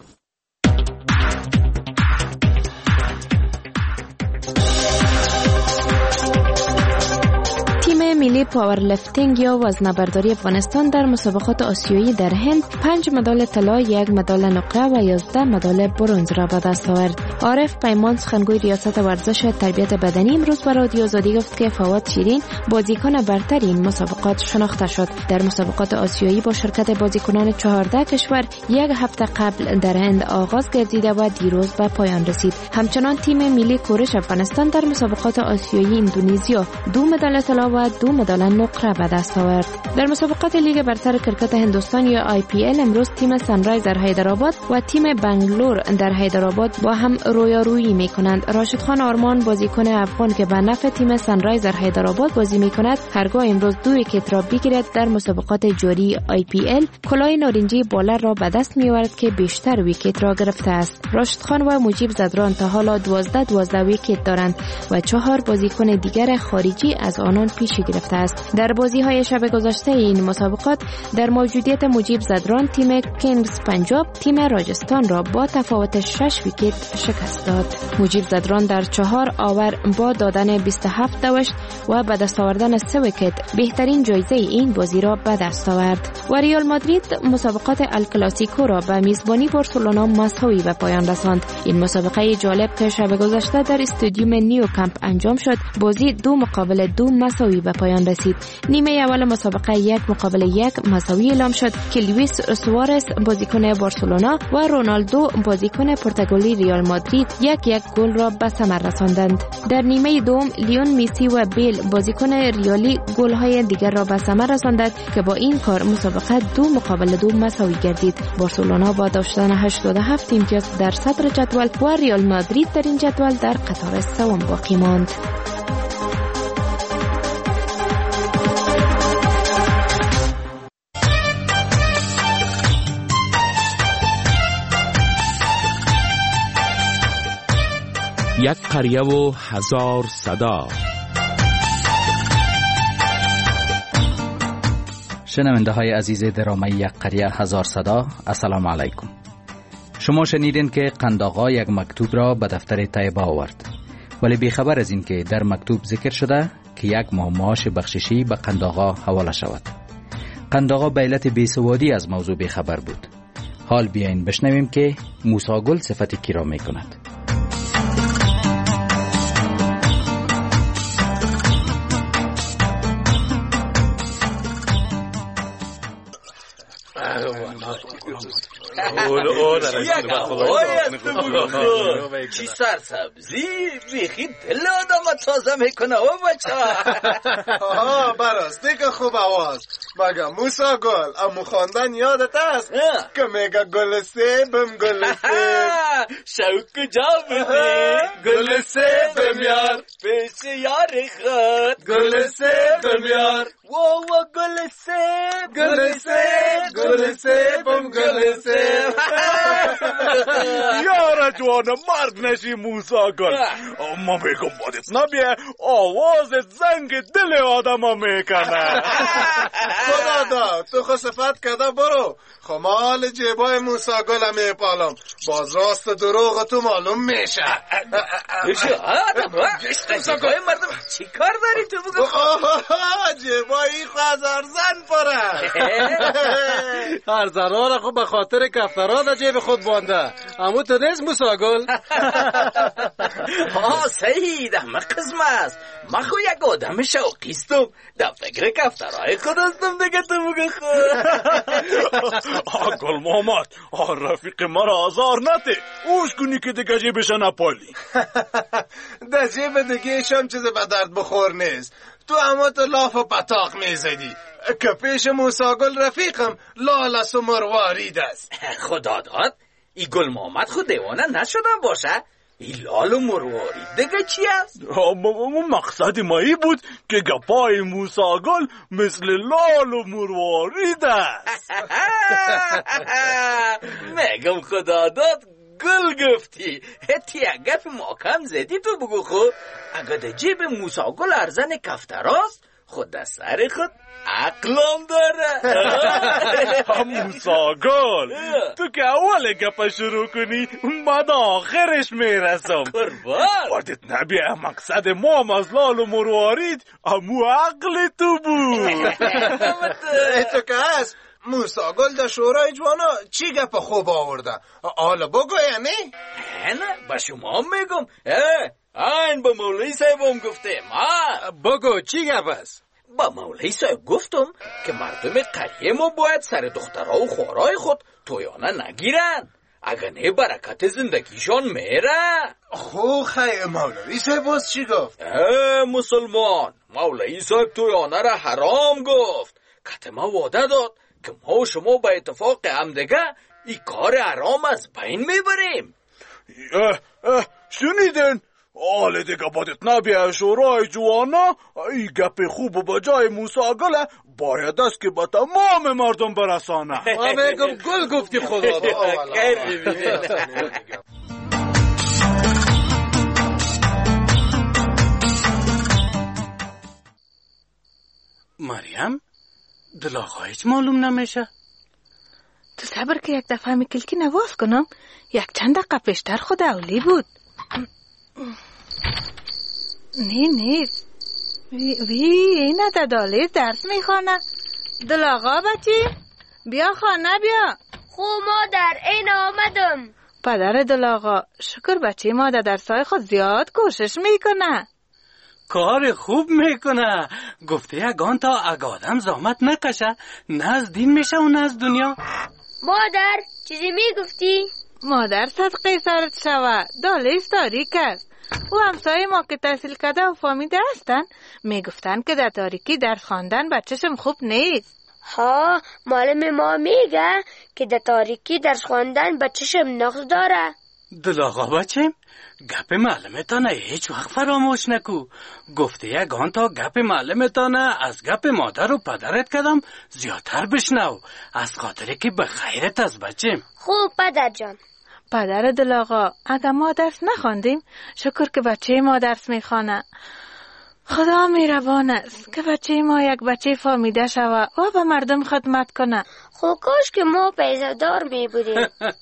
ملی پاورلیفتینگ یا وزنه‌برداری افغانستان در مسابقات آسیایی در هند پنج مدال طلا، یک مدال نقره و یازده مدال برنز را به دست آورد. عارف پیمان، سخنگوی ریاست ورزش تربیت بدنی، امروز به رادیو آزادی گفت که فواد شیرین بازیکن برتر این مسابقات شناخته شد. در مسابقات آسیایی با شرکت بازیکنان چهارده کشور یک هفته قبل در هند آغاز گردیده و دیروز به پایان رسید. همچنان تیم ملی کورش افغانستان در مسابقات آسیایی اندونزیا دو مدال طلا و دو مدال نقره به دست آورد. در مسابقات لیگ برتر کرکت هندوستان یا آی پی ال امروز تیم سنرایزر حیدرآباد و تیم بنگلور در حیدرآباد با هم رویارویی می‌کنند. راشد خان آرمان، بازیکن افغان که به نفع تیم سنرایزر حیدرآباد بازی می‌کند، هرگاه امروز دو ویکت را بگیرد در مسابقات جاری آی پی ال کلاه نارنجی بالر را به دست می‌آورد که بیشتر ویکت را گرفته است. راشد خان و مجیب زدران تا حالا دوازده دوازده ویکت دارند و چهار بازیکن دیگر خارجی از آنان پیشی گرفته است. در بازی‌های شب گذشته این مسابقات در موجودیت مجیب زدران تیم کینگز پنجاب تیم راجستان را با تفاوت شش ویکت شکست شکست داد. مجیب زدران در چهار آور با دادن بیست و هفت دوشت و به دست آوردن سه ویکت بهترین جایزه این بازی را به دست آورد. و ریال مادرید مسابقات الکلاسیکو را به میزبانی بارسلونا مساوی به پایان رساند. این مسابقه جالب که شب گذشته در استادیوم نیو کامپ انجام شد، بازی دو مقابل دو مساوی به پایان رسید. نیمه اول مسابقه یک مقابل یک مساوی اعلام شد که لوئیس سوارز بازیکن بارسلونا و رونالدو بازیکن پرتغالی ریال مادرید یک یک گل را به ثمر رساندند. در نیمه دوم لیون مسی و بیل بازیکن ریالی گل‌های دیگر را به ثمر رساندند که با این کار مسابقه دو مقابل دو مساوی گردید. بارسلونا با داشتن هشتاد و هفت امتیاز در صدر جدول و ریال مادرید در این جدول در قطار سوم باقی ماند. یک قریه و هزار صدا. شنونده های عزیز درامه یک قریه هزار صدا، السلام علیکم. شما شنیدین که قنداقا یک مکتوب را به دفتر طیبه آورد، ولی بیخبر از این که در مکتوب ذکر شده که یک ماه معاش بخششی به قنداقا حواله شود. قنداقا به علت بیسوادی از موضوع بیخبر بود. حال بیاین بشنویم که موسی گل صفت کی را می کند. چی سرسبزی بیخی دل آدم تازه میکنه او بچه. آها براستی که خوب آواز. مگه موسی گل امو خواندن یادت است که میگه گل سیبم گل سیب شوق کجا بودی گل سیبم یار پیش یار خود گل سیبم یار واو گل سیب گل سیب گل سیبم گل سیب. یاره جوانه مرد نشی موسی گل. اما میگم بادت نبیه آوازت زنگ دل آدم ها میکنه. خدا دا تو خو صفت کده برو خمال جیبای موسی گل میپالم باز راست دروغ تو معلوم میشه. جیبای مردم چی کار داری تو بگو؟ جیبای خو از ارزن پره. ارزنها را خو به خاطر کفترها در جیب خود بانده. امو تو نیست موسی گل؟ ها صحیح ده من قسم است. من خو یک آدم شوقیستم در فکر کفترهای خود هستم دیگه تو بگو خود. گل محمد رفیق مرا آزار نته اوش کنی که دیگه جیبش نپالی. در جیب دیگه شم چیز به درد بخور نیست. تو اما تو لاف و پتاق میزدی که پیش موسی گل رفیقم لالس و مروارید است. خدا داد ای گل محمد خود دیوانه نشدن باشه. ای لال و مروارید دیگه چی است؟ مقصد ما ای بود که گپای موسی گل مثل لال و مروارید است. میگم خدا داد گل گفتی هتی گپ محکم زدی تو بگو خود. اگه در جیب موسی گل ارزن کفتراست خود در سر خود عقلم داره. موسی گل تو که اول گپ شروع کنی بعد آخرش میرسم. بادت نبیه مقصد ما از لال و مروارید امو عقل تو بود. تو که هست موسی گل در شورای جوانا چی گپ خوب آورده؟ حالا بگو یعنی؟ نه به شما میگم. این با مولوی صاحبم گفته. ما بگو چی گپ است؟ با مولوی صاحب گفتم که مردم قریه ما باید سر دخترها و خوارای خود تویانه نگیرن اگه نه برکت زندگیشان میره. خو خیلی مولوی صاحب باز چی گفت؟ اه مسلمان مولوی صاحب تویانه را حرام گفت. کتما وعده داد که ما و شما با اتفاق همدیگه این کار حرام از بین میبریم. اه اه شنیدن؟ حال دیگه بادت نبیه شورای جوانا ای گپ خوب و بجای موسی گل باید است که با تمام مردم برسانه. ما میگم گل گفتی خدا دا. خیر ببینید. مریم دل آقا هیچ معلوم نمیشه. تو صبر که یک دفعه می کلکی نواز کنم. یک چند دقیقه پیشتر خود اولی بود. نه نه وی, وی اینه تا دالیز درس میخوانه. دل آقا بچی بیا خانه بیا. خو مادر این آمدم. پدر دل آقا شکر بچی ما در درسای خود زیاد کوشش میکنه. کار خوب میکنه. گفته یگان تا اگه آدم زحمت نکشه نه از دین میشه و نه از دنیا. مادر چیزی میگفتی؟ مادر صدقه سرت شوه. دالیز تاریک است. و همسایه ما که تحصیل کرده و فهمیده هستن میگفتن که در تاریکی درس خواندن بچه‌شم خوب نیست. ها معلم ما میگه که در تاریکی درس خواندن بچه‌شم نقص داره. دل آقا بچم گپ معلمتانه هیچ وقت فراموش نکو. گفته یگان تا گپ معلمتانه از گپ مادر و پدرت کدم زیادتر بشنو از خاطره که به خیرت از بچم. خوب پدر جان. پدر دل آقا اگر ما درس نخواندیم شکر که بچه ما درس میخوانه. خدا میربان است که بچه ما یک بچه فهمیده شوه و به مردم خدمت کنه. خو کاش که ما پیسه دار می بودیم.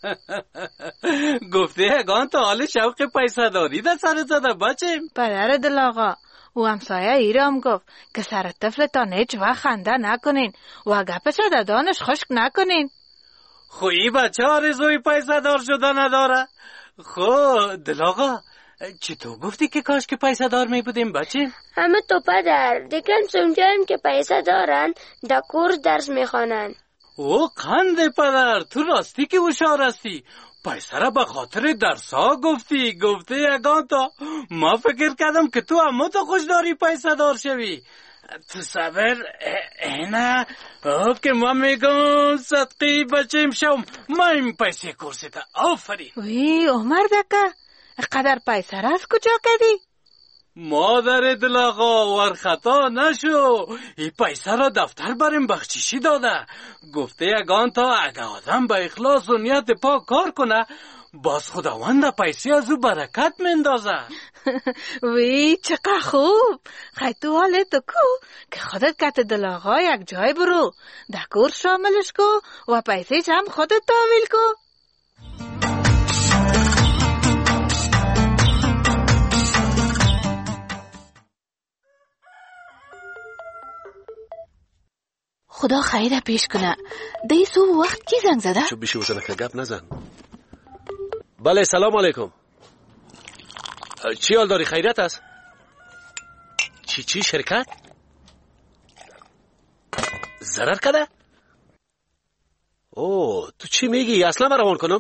گفته یگان تا حال شوق پیسه داری در سر زده بچه. پدر دل آقا او همسایه ایرام گفت که سر طفلتان هیچ وقت خنده نکنین و گپش در دانش خشک نکنین. خو ای بچه آرزوی پیسه دار شده نداره. خو دل آقا چی تو گفتی که کاش که پیسه دار می بودیم بچه؟ همه تو پدر دیگن سمجایم که پیسه دارن در کورس درس می خوانن. او قند پدر تو راستی که هوشیار هستی. پیسه را به خاطر درسا گفتی. گفته یگان تا ما فکر کردم که تو اما تو خوش داری پیسه دار شوی. تو صبر اینه او که ما میگم صدقی بچه شوم ما این پیسه کورسی تا آفرین. وی عمر دکه قدر پیسه را از کجا کردی؟ مادر دل آقا ور خطا نشو. این پیسه را دفتر بریم بخشیشی داده. گفته یگان تا اگه آدم با اخلاص و نیت پاک کار کنه باز خداوند پیسه از او برکت مندازه. وی چقدر خوب. خیلی تو حالت کو که خودت کت دل آقا یک جای برو دکور شاملش کو و پیسه هم خودت تحویل کو. خدا خیره پیش کنه. دی صبح وقت کی زنگ زده؟ چوب بیشی وزنه که گپ نزن. بله سلام علیکم. چی حال داری خیریت است؟ چی چی شرکت؟ ضرر کده؟ اوه تو چی میگی؟ اصلا روان کنم؟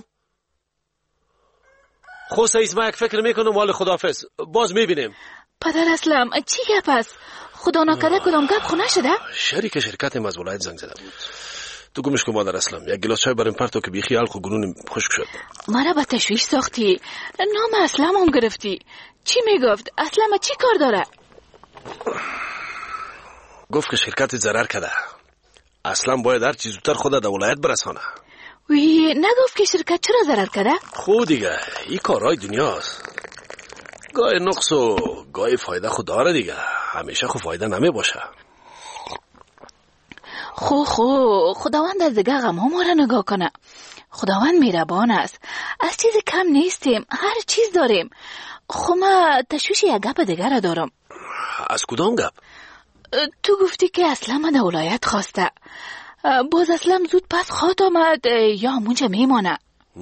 خود سعیز ما یک فکر میکنم وال خداحافظ باز میبینیم. پدر اسلام چی گپ است؟ خدا نکرده کدام گپ خونه شده؟ شریک شرکت ما از ولایت زنگ زده بود. تو گمش کن مادر اسلام یک گلاس چای بریم پرتو که بیخی حلق و گلون خشک شد. مرا به تشویش ساختی. نام اسلام هم گرفتی. چی میگفت؟ اسلام چی کار داره؟ گفت که شرکت ضرر کرده. اسلام باید هر چیز زودتر خود در ولایت برسانه. وی نگفت که شرکت چرا ضرر کرده؟ خود دیگه این کارهای دنیاست. گاهی نقص و گاهی فایده خود داره دیگه. همیشه خود فایده نمی باشه. خو خو خداوند از دیگه غم ها ما را نگاه کنه. خداوند میربان است. از چیز کم نیستیم. هر چیز داریم. خو ما تشویش یک گپ دیگه را دارم. از کدام گپ؟ تو گفتی که اسلام در ولایت خواسته. باز اسلام زود پس خواد آمد یا همونجا میمانه؟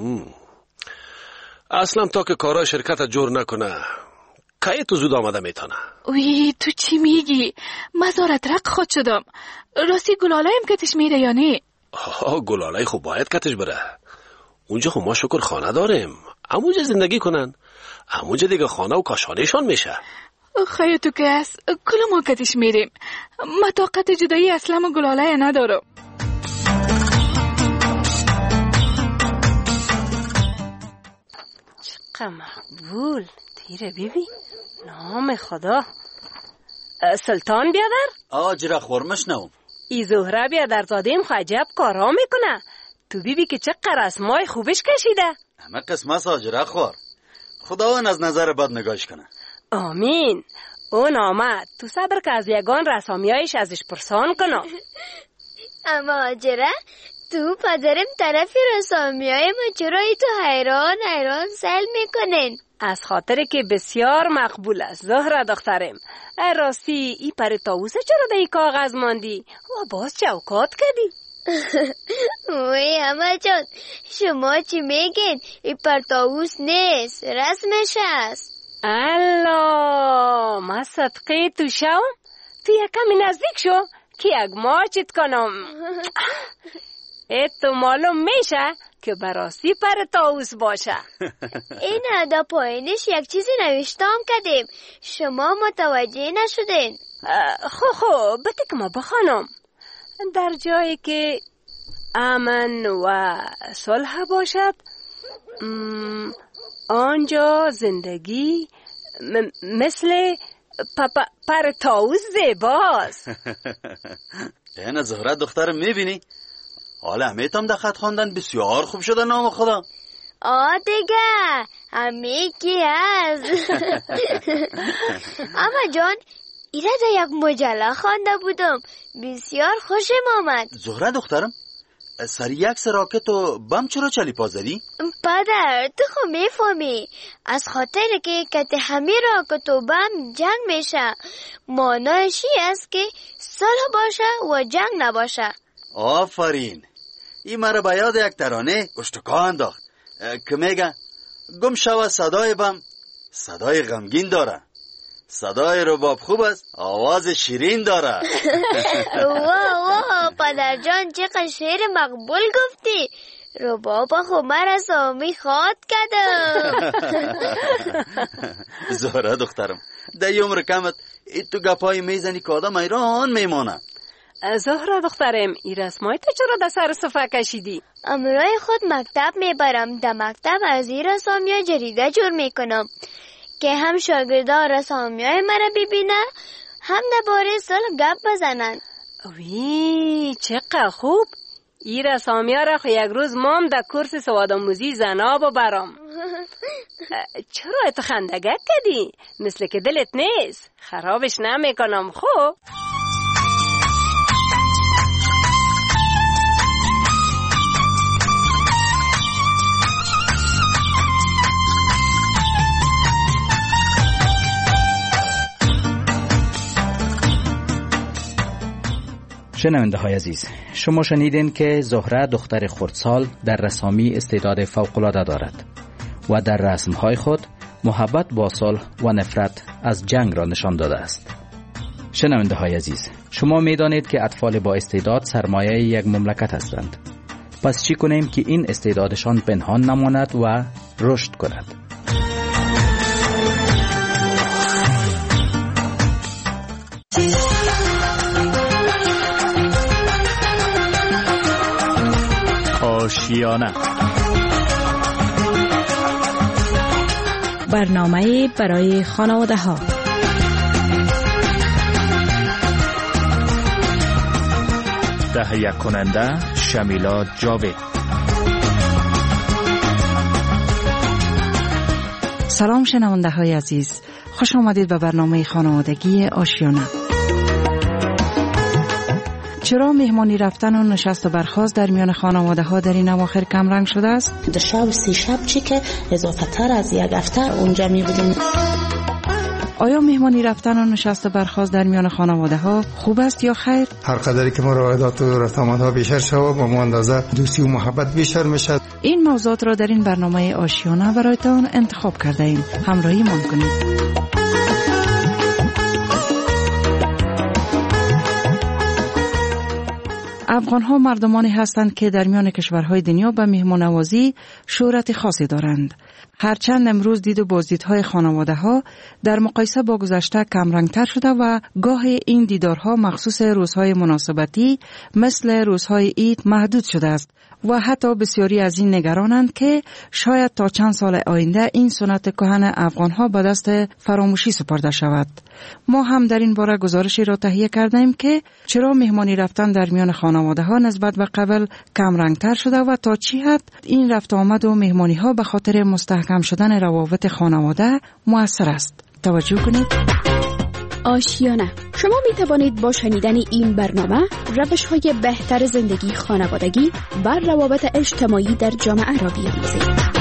اسلام تا که کارای شرکت جور نکنه که تو زود آمده میتونه. وی تو چی میگی؟ مزارت رق خود شدم. راستی گلالایم کتش میره یا نه؟ آه گلالای خوب باید کتش بره. اونجا خب ما شکر خانه داریم. همونجا زندگی کنن. همونجا دیگه خانه و کاشانهشان میشه. خیلی تو که هست کل ما کتش میریم. ما طاقت جدایی اسلام و گلالای ندارم. چقدر مقبول. تیره بیبی نام خدا. سلطان بیادر؟ آجرا خورمش نوم. ای زهره بیادر زادیم خجب کارا میکنه. تو بیبی که چقدر اسمای خوبش کشیده. همه قسمت آجرا خور. خداوند از نظر بد نگاش کنه. آمین. اون آمد تو صبر که از یگان رسامیایش ازش پرسان کنه. اما آجره تو تو پدرم طرف رسامی های ما چرا ای تو حیران حیران سل میکنین؟ از خاطر که بسیار مقبول است زهره دخترم. راستی ای پر طاووسه چرا در ای کاغذ ماندی و باز چوکات کردی؟ وی همه جان شما چی میگین؟ ای پر طاووس نیست، رسمش است. الله ما صدقه تو شوم؟ تو یکمی نزدیک شو که یک ماچت کنم. ای تو معلوم میشه که براستی پر طاووس باشه. این ادا پایینش یک چیزی نوشتم کردیم، شما متوجه نشدین. خو خو بده که ما بخوانم. در جایی که امن و صلح باشد آنجا زندگی م- مثل پ- پر طاووس زیباست. این زهره دخترم میبینی؟ حالا همیتم در خط خواندن بسیار خوب شده نام خدا. آه دیگه همه کی هست. اما جان ایره در یک مجله خوانده بودم، بسیار خوشم آمد. زهره دخترم سر یک سر راکت و بم چرا چلی پازدی؟ پدر تو خو میفهمی از خاطر که کت همه راکت و بم جنگ میشه، معنایشی است که صلح باشه و جنگ نباشه. آفرین، این مرا به یاد یک ترانه اشتکا انداخت که میگه گم شوه صدای بم صدای غمگین داره، صدای رباب خوب است آواز شیرین داره. واه واه پدر جان چقدر شعر مقبول گفتی، رباب خوب مرا سامی خواد کردم. زهره دخترم در عمر کمت ای تو گپای میزنی که آدم ایران میمانه. زهره دخترم این رسمای تو چرا در سر صفحه کشیدی؟ امروی خود مکتب میبرم، در مکتب از این رسامی جریده جور میکنم که هم شاگردان رسامی های مرا ببینن هم درباره صلح گپ بزنن. وی چقدر خوب. این رسامی ها را خو یک روز مام در کورس سوادآموزی زنا ببرم. چرا ات خندگک کردی؟ مثل که دلت نیست. خرابش نمیکنم. خوب شنونده های عزیز، شما شنیدین که زهره دختر خردسال در رسامی استعداد فوق‌العاده دارد و در رسمهای خود محبت با صلح و نفرت از جنگ را نشان داده است. شنونده های عزیز، شما می دانید که اطفال با استعداد سرمایه یک مملکت هستند. پس چی کنیم که این استعدادشان پنهان نماند و رشد کند؟ آشیانه برنامه برای خانواده ها. تهیه کننده شمیلا جاوید. سلام شنونده های عزیز، خوش آمدید به برنامه خانوادگی آشیانه. چرا مهمانی رفتن و نشست و برخاست در میان خانواده ها در این اواخر کم رنگ شده است؟ در شب سی شب چی که اضافه تر از یک هفته اونجا می بودیم. آیا مهمانی رفتن و نشست و برخاست در میان خانواده ها خوب است یا خیر؟ هر قدری که مراودات و رسامت ها بیشتر شود با ما اندازه دوستی و محبت بیشتر میشد. این موضوعات را در این برنامه آشیانه برایتان انتخاب کرده ایم. همراهی مان کنید. افغان‌ها مردمانی هستند که در میان کشورهای دنیا به مهمان‌نوازی شهرت خاصی دارند. هرچند امروز دید و بازدیدهای خانواده‌ها در مقایسه با گذشته کمرنگ‌تر شده و گاهی این دیدارها مخصوص روزهای مناسبتی مثل روزهای عید محدود شده است و حتی بسیاری از این نگرانند که شاید تا چند سال آینده این سنت کهن افغان‌ها به دست فراموشی سپرده شود. ما هم در این باره گزارشی را تهیه کردیم که چرا مهمانی رفتن در میان خانواده‌ها نسبت به قبل کم رنگ‌تر شده و تا چی حد این رفت آمد و مهمانی‌ها به خاطر مستحکم شدن روابط خانواده مؤثر است. توجه کنید. آشیانه. شما می توانید با شنیدن این برنامه روش های بهتر زندگی خانوادگی و روابط اجتماعی در جامعه را بیاموزید.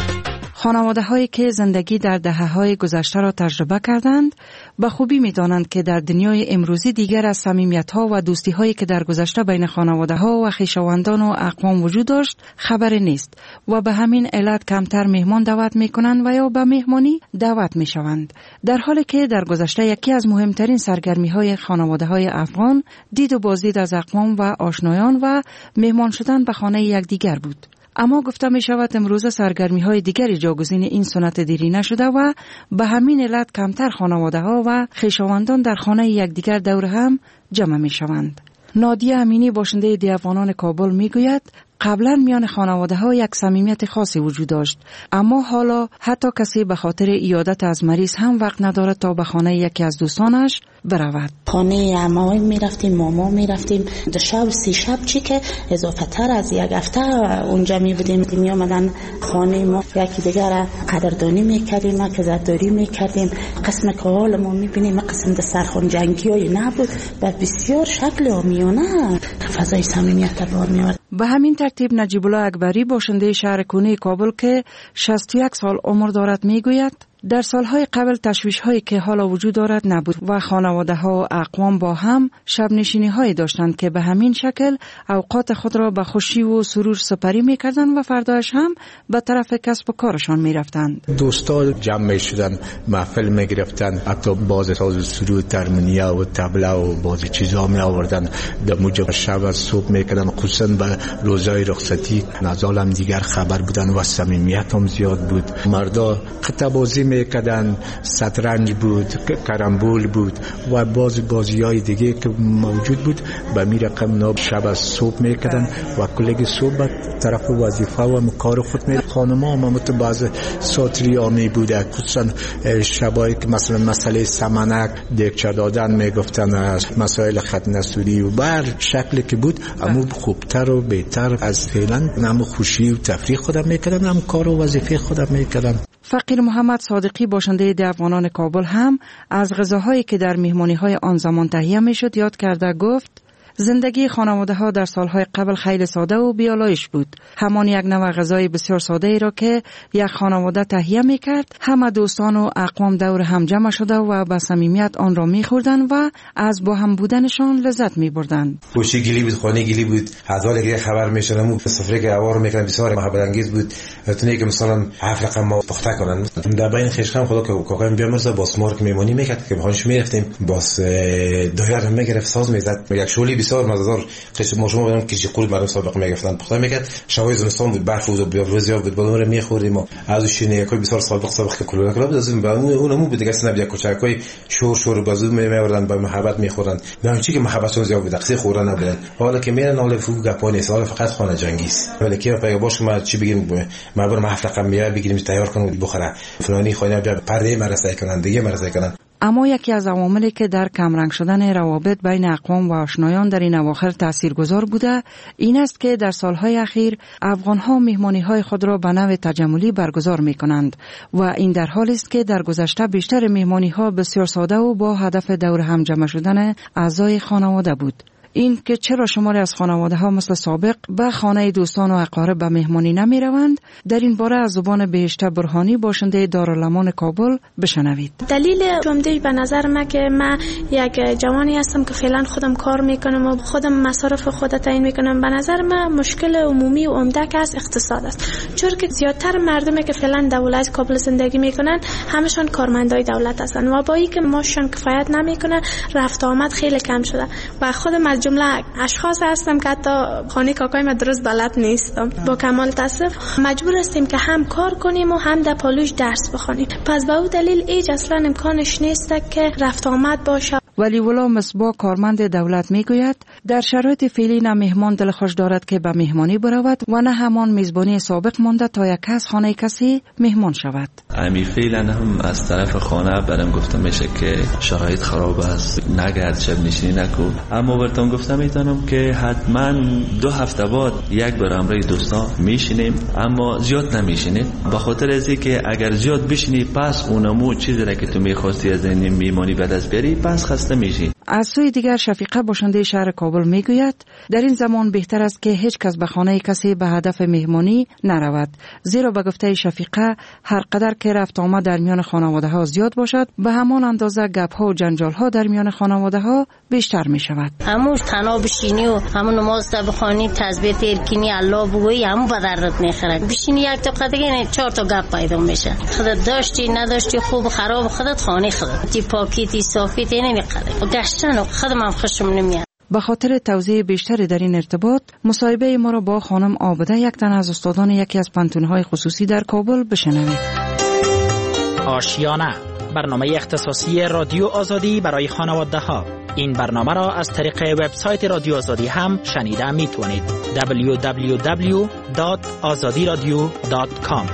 خانواده هایی که زندگی در دهه های گذشته را تجربه کردند به خوبی می دانند که در دنیای امروزی دیگر از صمیمیت ها و دوستی هایی که در گذشته بین خانواده ها و خویشاوندان و اقوام وجود داشت خبری نیست و به همین علت کمتر مهمان دعوت می کنند و یا به مهمانی دعوت می شوند. در حالی که در گذشته یکی از مهمترین سرگرمی های خانواده های افغان دید و بازدید از اقوام و آشنایان و مهمان شدن به خانه یکدیگر بود. اما گفته می شود امروز سرگرمی های دیگری جاگزین این سنت دیرینه شده و به همین علت کمتر خانواده ها و خویشاوندان در خانه یکدیگر دور هم جمع می شوند. نادیه امینی باشنده دیوانان کابل می گوید قبلا میان خانواده ها یک صمیمیت خاصی وجود داشت، اما حالا حتی کسی به خاطر عیادت از مریض هم وقت ندارد تا به خانه یکی از دوستانش برود. خانه عموی می رفتیم، ماما می رفتیم، دو شب سی شب چی که اضافه تر از یک هفته اونجا می بودیم. می آمدن خانه ما یکی دیگر قدردانی می کردیم، کزداری می کردیم. قسم که حال ما می بینیم قسم ده سرخون جنگی های نبود، و بسیار شکل آمیانه فضای صمیمیت بار می آورد. به همین ترتیب نجیب الله اکبری باشنده شهر کنی کابل که شصت و یک سال عمر دارد می گوید در سالهای قبل تشویش هایی که حالا وجود دارد نبود و خانواده ها و اقوام با هم شب نشینی هایی داشتند که به همین شکل اوقات خود را به خوشی و سرور سپری می کردند و فرداش هم به طرف کسب و کارشان می رفتند. دوستا جمع می شدن، محفل می گرفتن، حتی باز ساز و سرود، ترمینیه و طبله و باز چیزا می آوردن. در موجب شب از صبح می کردن، خصوصا به روزهای رخصتی نزال هم دیگر خبر بودن و صمیمیت هم زیاد بود. مردا قطع بازی میکردن، شطرنج بود، کرامبول بود و باز بازی‌های دیگه که موجود بود. به می رقم ناب شب از صبح میکردن و کلیگ صبح طرف وظیفه و کار خود می. خانم‌ها هم متباز ساتری آمی بوده، خصوصا شبایی که مثلا مسئله سمنک دیگچه دادن میگفتن، مسائل ختنه سوری و بر شکلی که بود، اما خوبتر و بهتر از فعلا. هم خوشی و تفریح خودم میکردن، هم کار و وظیفه خودم میکردن. فقیر محمد صادقی باشنده دیوانان کابل هم از غذاهایی که در مهمانی‌های آن زمان تهیه می‌شد یاد کرده گفت زندگی خانواده ها در سالهای قبل خیلی ساده و بیالایش بود. همان یک نوع غذای بسیار ساده ای را که یک خانواده تهیه می کرد، همه دوستان و اقوام دور هم جمع شده و با صمیمیت آن را می خوردن و از با هم بودنشان لذت می بردند. گوشی گلی بود، خانه گلی بود، هزار دیگه خبر می شدم. سفره که اوار می کردن بسیار محبت انگیز بود. تونی که مثلا هفت رقم ما پخته کنن. در بین خشخم خدا که کاکایم بیامرزه با سمار که میمونی میکرد که بهانش میرفتیم، باز دایر هم میگرفت، ساز میزد. یک شولی بسیار مزهدار قش ما شما بدم که قول برام سابق میگفتن پخته میکرد. شوای زمستان بود، برف بود و روزیا بود، بالا رو میخوریم. از شینه یکای بسیار سابق سابق که کلولا کلاب دادیم با اونمو بود دیگه سنا بیا کوچکای شور شور بازو میوردن با محبت میخورن. نه چی که محبتشون زیاد بود، قصه خوردن نبودن. حالا که میرن حالا فوق گپانی سال فقط خانه جنگی است. ولی که پیگا باش ما چی بگیم ما بر محفل قمیه بگیریم تیار کنیم بخوره فلانی خانه بیا پرده مرسای کنن دیگه مرسای کنن. اما یکی از عواملی که در کمرنگ شدن روابط بین اقوام و آشنایان در این اواخر تاثیرگذار بوده این است که در سالهای اخیر افغان‌ها مهمانی‌های خود را به نوع تجملی برگزار می‌کنند و این در حالی است که در گذشته بیشتر مهمانی‌ها بسیار ساده و با هدف دور هم جمع شدن اعضای خانواده بود. این که چرا شماری از خانواده ها مثل سابق به خانه دوستان و اقارب به مهمانی نمی روند، در این باره از زبان بهشته برهانی باشنده دارالمان کابل بشنوید. دلیل عمده به نظر من که من یک جوانی هستم که فعلا خودم کار میکنم و خودم مصارف خودم تعیین میکنم. به نظر من مشکل عمومی و عمده که از اقتصاد است، چون که زیادتر مردمی که فعلا در ولایت کابل زندگی میکنن همشون کارمندای دولت هستن و با اینکه معاششون کفایت نمیکنه رفت آمد خیلی کم شده و خودم از جمله اشخاص هستم که حتی خانه کاکای ما درست بلد نیستم. با کمال تاسف مجبور هستیم که هم کار کنیم و هم در پالوش درس بخونیم. پس به اون دلیل ایج اصلا امکانش نیست که رفت آمد باشه. ولی ولا مصباح کارمند دولت میگوید در شرایط فعلی نه مهمان دلخوش دارد که به مهمانی برود و نه همان میزبانی سابق مانده تا یک کس خانه کسی مهمان شود. امی فعلا هم از طرف خانه برام گفتم میشه که شرایط خراب است، نگرد شب نشینی نکو. اما براتون گفتم میتونم که حتما دو هفته بعد یک بار امروی دوستان میشینیم، اما زیاد نمیشینیم، به خاطر از اینکه اگر زیاد بشینی پس اونمو چیزی را که تو میخواستی از این میمانی به دست بیاری پس خسته میشی. از سوی دیگر شفیقه باشنده شهر کابل میگوید در این زمان بهتر است که هیچ کس به خانه کسی به هدف مهمانی نرود، زیرا به گفته شفیقه هر قدر که رفت آمد در میان خانواده ها زیاد باشد به همان اندازه گپ ها و جنجال ها در میان خانواده ها بیشتر می شود. همون تنها بشینی و همون نماز بخوانی تسبیح ترکینی الله بگویی همون به درت میخوره. بشینی یک تا دیگه چهار تا گپ پیدا میشه. خودت داشتی نداشتی خوب خراب خودت خانه خودت تی پاکی تی صافی تی نمیخره گشتن و خودم هم خوشم نمیاد. به خاطر توضیح بیشتری در این ارتباط مصاحبه ما را با خانم عابده یک تن از استادان یکی از پانتون‌های خصوصی در کابل بشنوید. آشیانه، برنامه اختصاصی رادیو آزادی برای خانواده ها. این برنامه را از طریق وبسایت رادیو آزادی هم شنیده میتونید. دبلیو دبلیو دبلیو دات آزادی رادیو دات کام.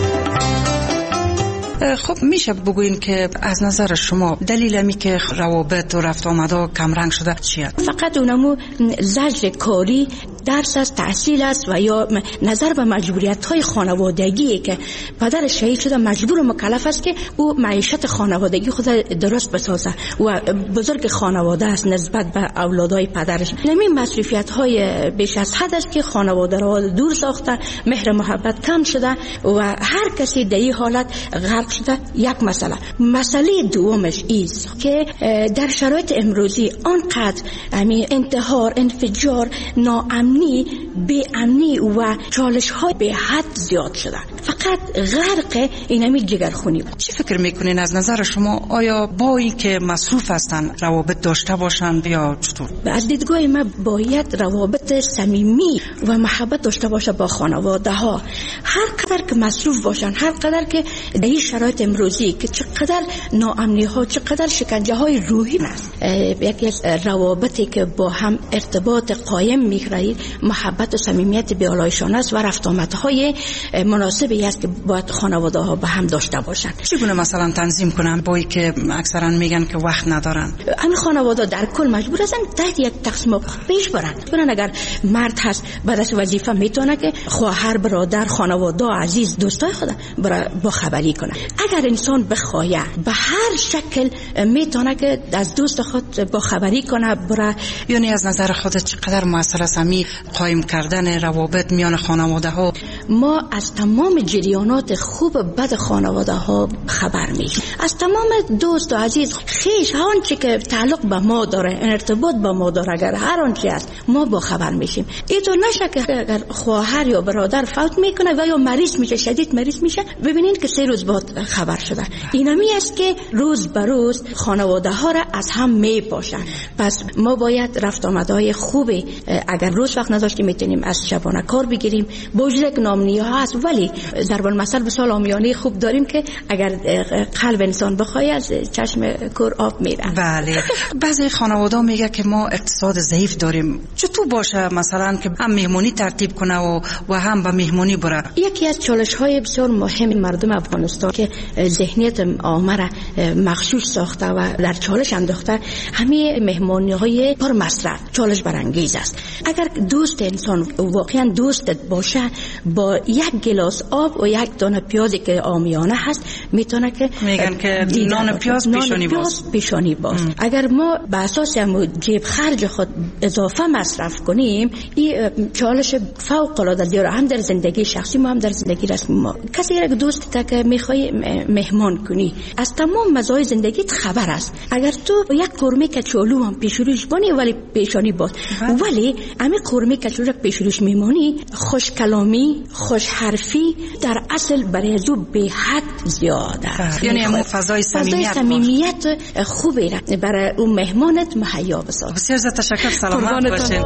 خب میشه بگوین که از نظر شما دلیل امی که روابط و رفت آمده کم رنگ شده چیه؟ فقط اونمو زجر کاری، درس از تحصیل است و یا نظر به مجبوریت های خانوادگی که پدر شهید شده مجبور و مکلف است که او معیشت خانوادگی خود درست بسازه و بزرگ خانواده است نسبت به اولادای پدرش. همین مصرفیت های بیش از حد است که خانواده را دور ساخته، مهر محبت کم شده و هر کسی در این حالت غرق شده. یک مسئله مسئله دومش ایست که در شرایط امروزی آنقدر همین انتحار، انفجار، ناامنی، بی‌امنی و چالش های به حد زیاد شده. فقط غرق اینمی جگرخونی بود. چی فکر میکنین از نظر شما؟ آیا با این که مصروف هستن روابط داشته باشن یا چطور؟ از دیدگاه من باید روابط صمیمی و محبت داشته باشه با خانواده ها. هر قدر که مصروف باشن، هر قدر که در این شرایط امروزی که چقدر ناامنی ها، چقدر شکنجه های روحی است، یکی از روابطی که با هم ارتباط قایم می‌کنید محبت و صمیمیت بیالایشانه است و رفت آمدهای مناسبی است که باید خانواده ها با هم داشته باشن. چگونه مثلا تنظیم کنن با اینکه که اکثرا میگن که وقت ندارن؟ همین خانواده در کل مجبور هستن تحت یک تقسیم پیش برن. برن اگر مرد هست بعد از وظیفه میتونه که خواهر، برادر، خانواده عزیز، دوستای خود برای با خبری کنه. اگر انسان بخواه به هر شکل میتونه که از دوست خود با خبری کنه. برای یعنی از نظر خودت چقدر موثر است می قایم کردن روابط میان خانواده ها؟ ما از تمام جریانات خوب بد خانواده ها خبر میگیم، از تمام دوست و عزیز خیش هر آنچه که تعلق به ما داره، ارتباط با ما داره، اگر هر آنچه است ما با خبر میشیم. اینطور نشه که اگر خواهر یا برادر فوت میکنه و یا مریض میشه، شدید مریض میشه، ببینین که سه روز بعد خبر شده. اینمی است که روز به روز خانواده ها را از هم میپاشن. پس ما باید رفت آمدهای خوبی، اگر روز وقت نداشتیم میتونیم از شبانه کار بگیریم. با وجود که نامنی ها هست ولی ضرب المثل بسیار آمیانه خوب داریم که اگر قلب انسان بخواه از چشم کور آب میره. بله. بعضی خانواده میگه که ما اقتصاد ضعیف داریم، چطور باشه مثلا که هم مهمونی ترتیب کنه و و هم به مهمونی بره؟ یکی از چالش های بسیار مهم مردم افغانستان که ذهنیت عامه را مغشوش ساخته و در چالش انداخته همین مهمانی های پر مصرف چالش برانگیز است. اگر دوست انسان واقعا دوستت باشه با یک گلاس آب و یک دانه پیازی که عامیانه هست میتونه که میگن که نان پیاز پیشانی باز پیشانی باز. اگر ما به اساس هم جیب خرج خود اضافه مصرف کنیم این چالش فوق العاده داره، هم در زندگی شخصی ما هم در زندگی رسمی ما. کسی را که دوست که میخوای مهمان کنی از تمام مزایای زندگیت خبر است. اگر تو یک قرمه کچالو هم پیشروش بانی ولی پیشانی باز، ولی همین قرمه کچالو را پیشروش میمانی، خوش کلامی، خوش حرفی در اصل برای زو به حد زیاده. یعنی همون فضای صمیمیت صمیمیت خوبی را برای اون مهمانت مهیا بساز. بسیار زیاد تشکر، سلامت باشین.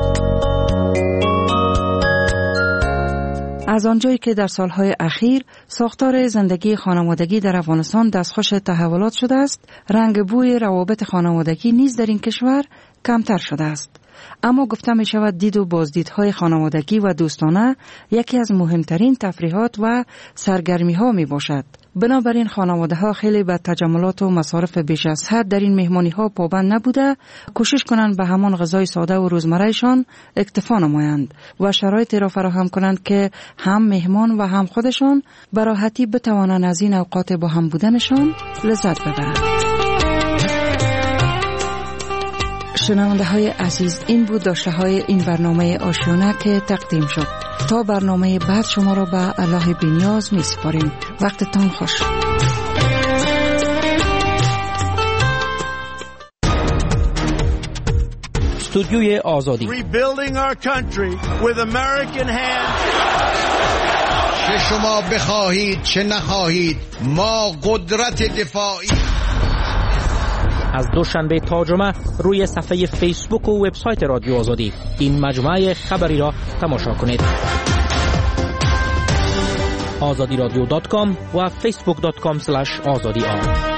از آنجایی که در سالهای اخیر ساختار زندگی خانوادگی در افغانستان دستخوش تحولات شده است، رنگ بوی روابط خانوادگی نیز در این کشور کمتر شده است. اما گفته می شود دید و بازدیدهای خانوادگی و دوستانه یکی از مهمترین تفریحات و سرگرمی ها می باشد. بنابراین خانواده ها خیلی به تجملات و مصارف بیش از حد در این مهمانی ها پابند نبوده، کوشش کنند به همان غذای ساده و روزمرهشان اکتفا نمایند و شرایطی را فراهم کنند که هم مهمان و هم خودشان به راحتی بتوانند از این اوقات با هم بودنشان لذت ببرند. شنونده های عزیز، این بود داشته های این برنامه آشیانه که تقدیم شد. تا برنامه بعد شما را به الله بی‌نیاز می سپاریم. وقتتان خوش. استودیوی آزادی. Rebuilding our country with American hands. چه شما بخواهید چه نخواهید ما قدرت دفاعی. از دوشنبه تا جمعه روی صفحه فیسبوک و وبسایت رادیو آزادی این مجموعه خبری را تماشا کنید. آزادی رادیو دات کام و فیسبوک دات کام اسلش آزادی آر.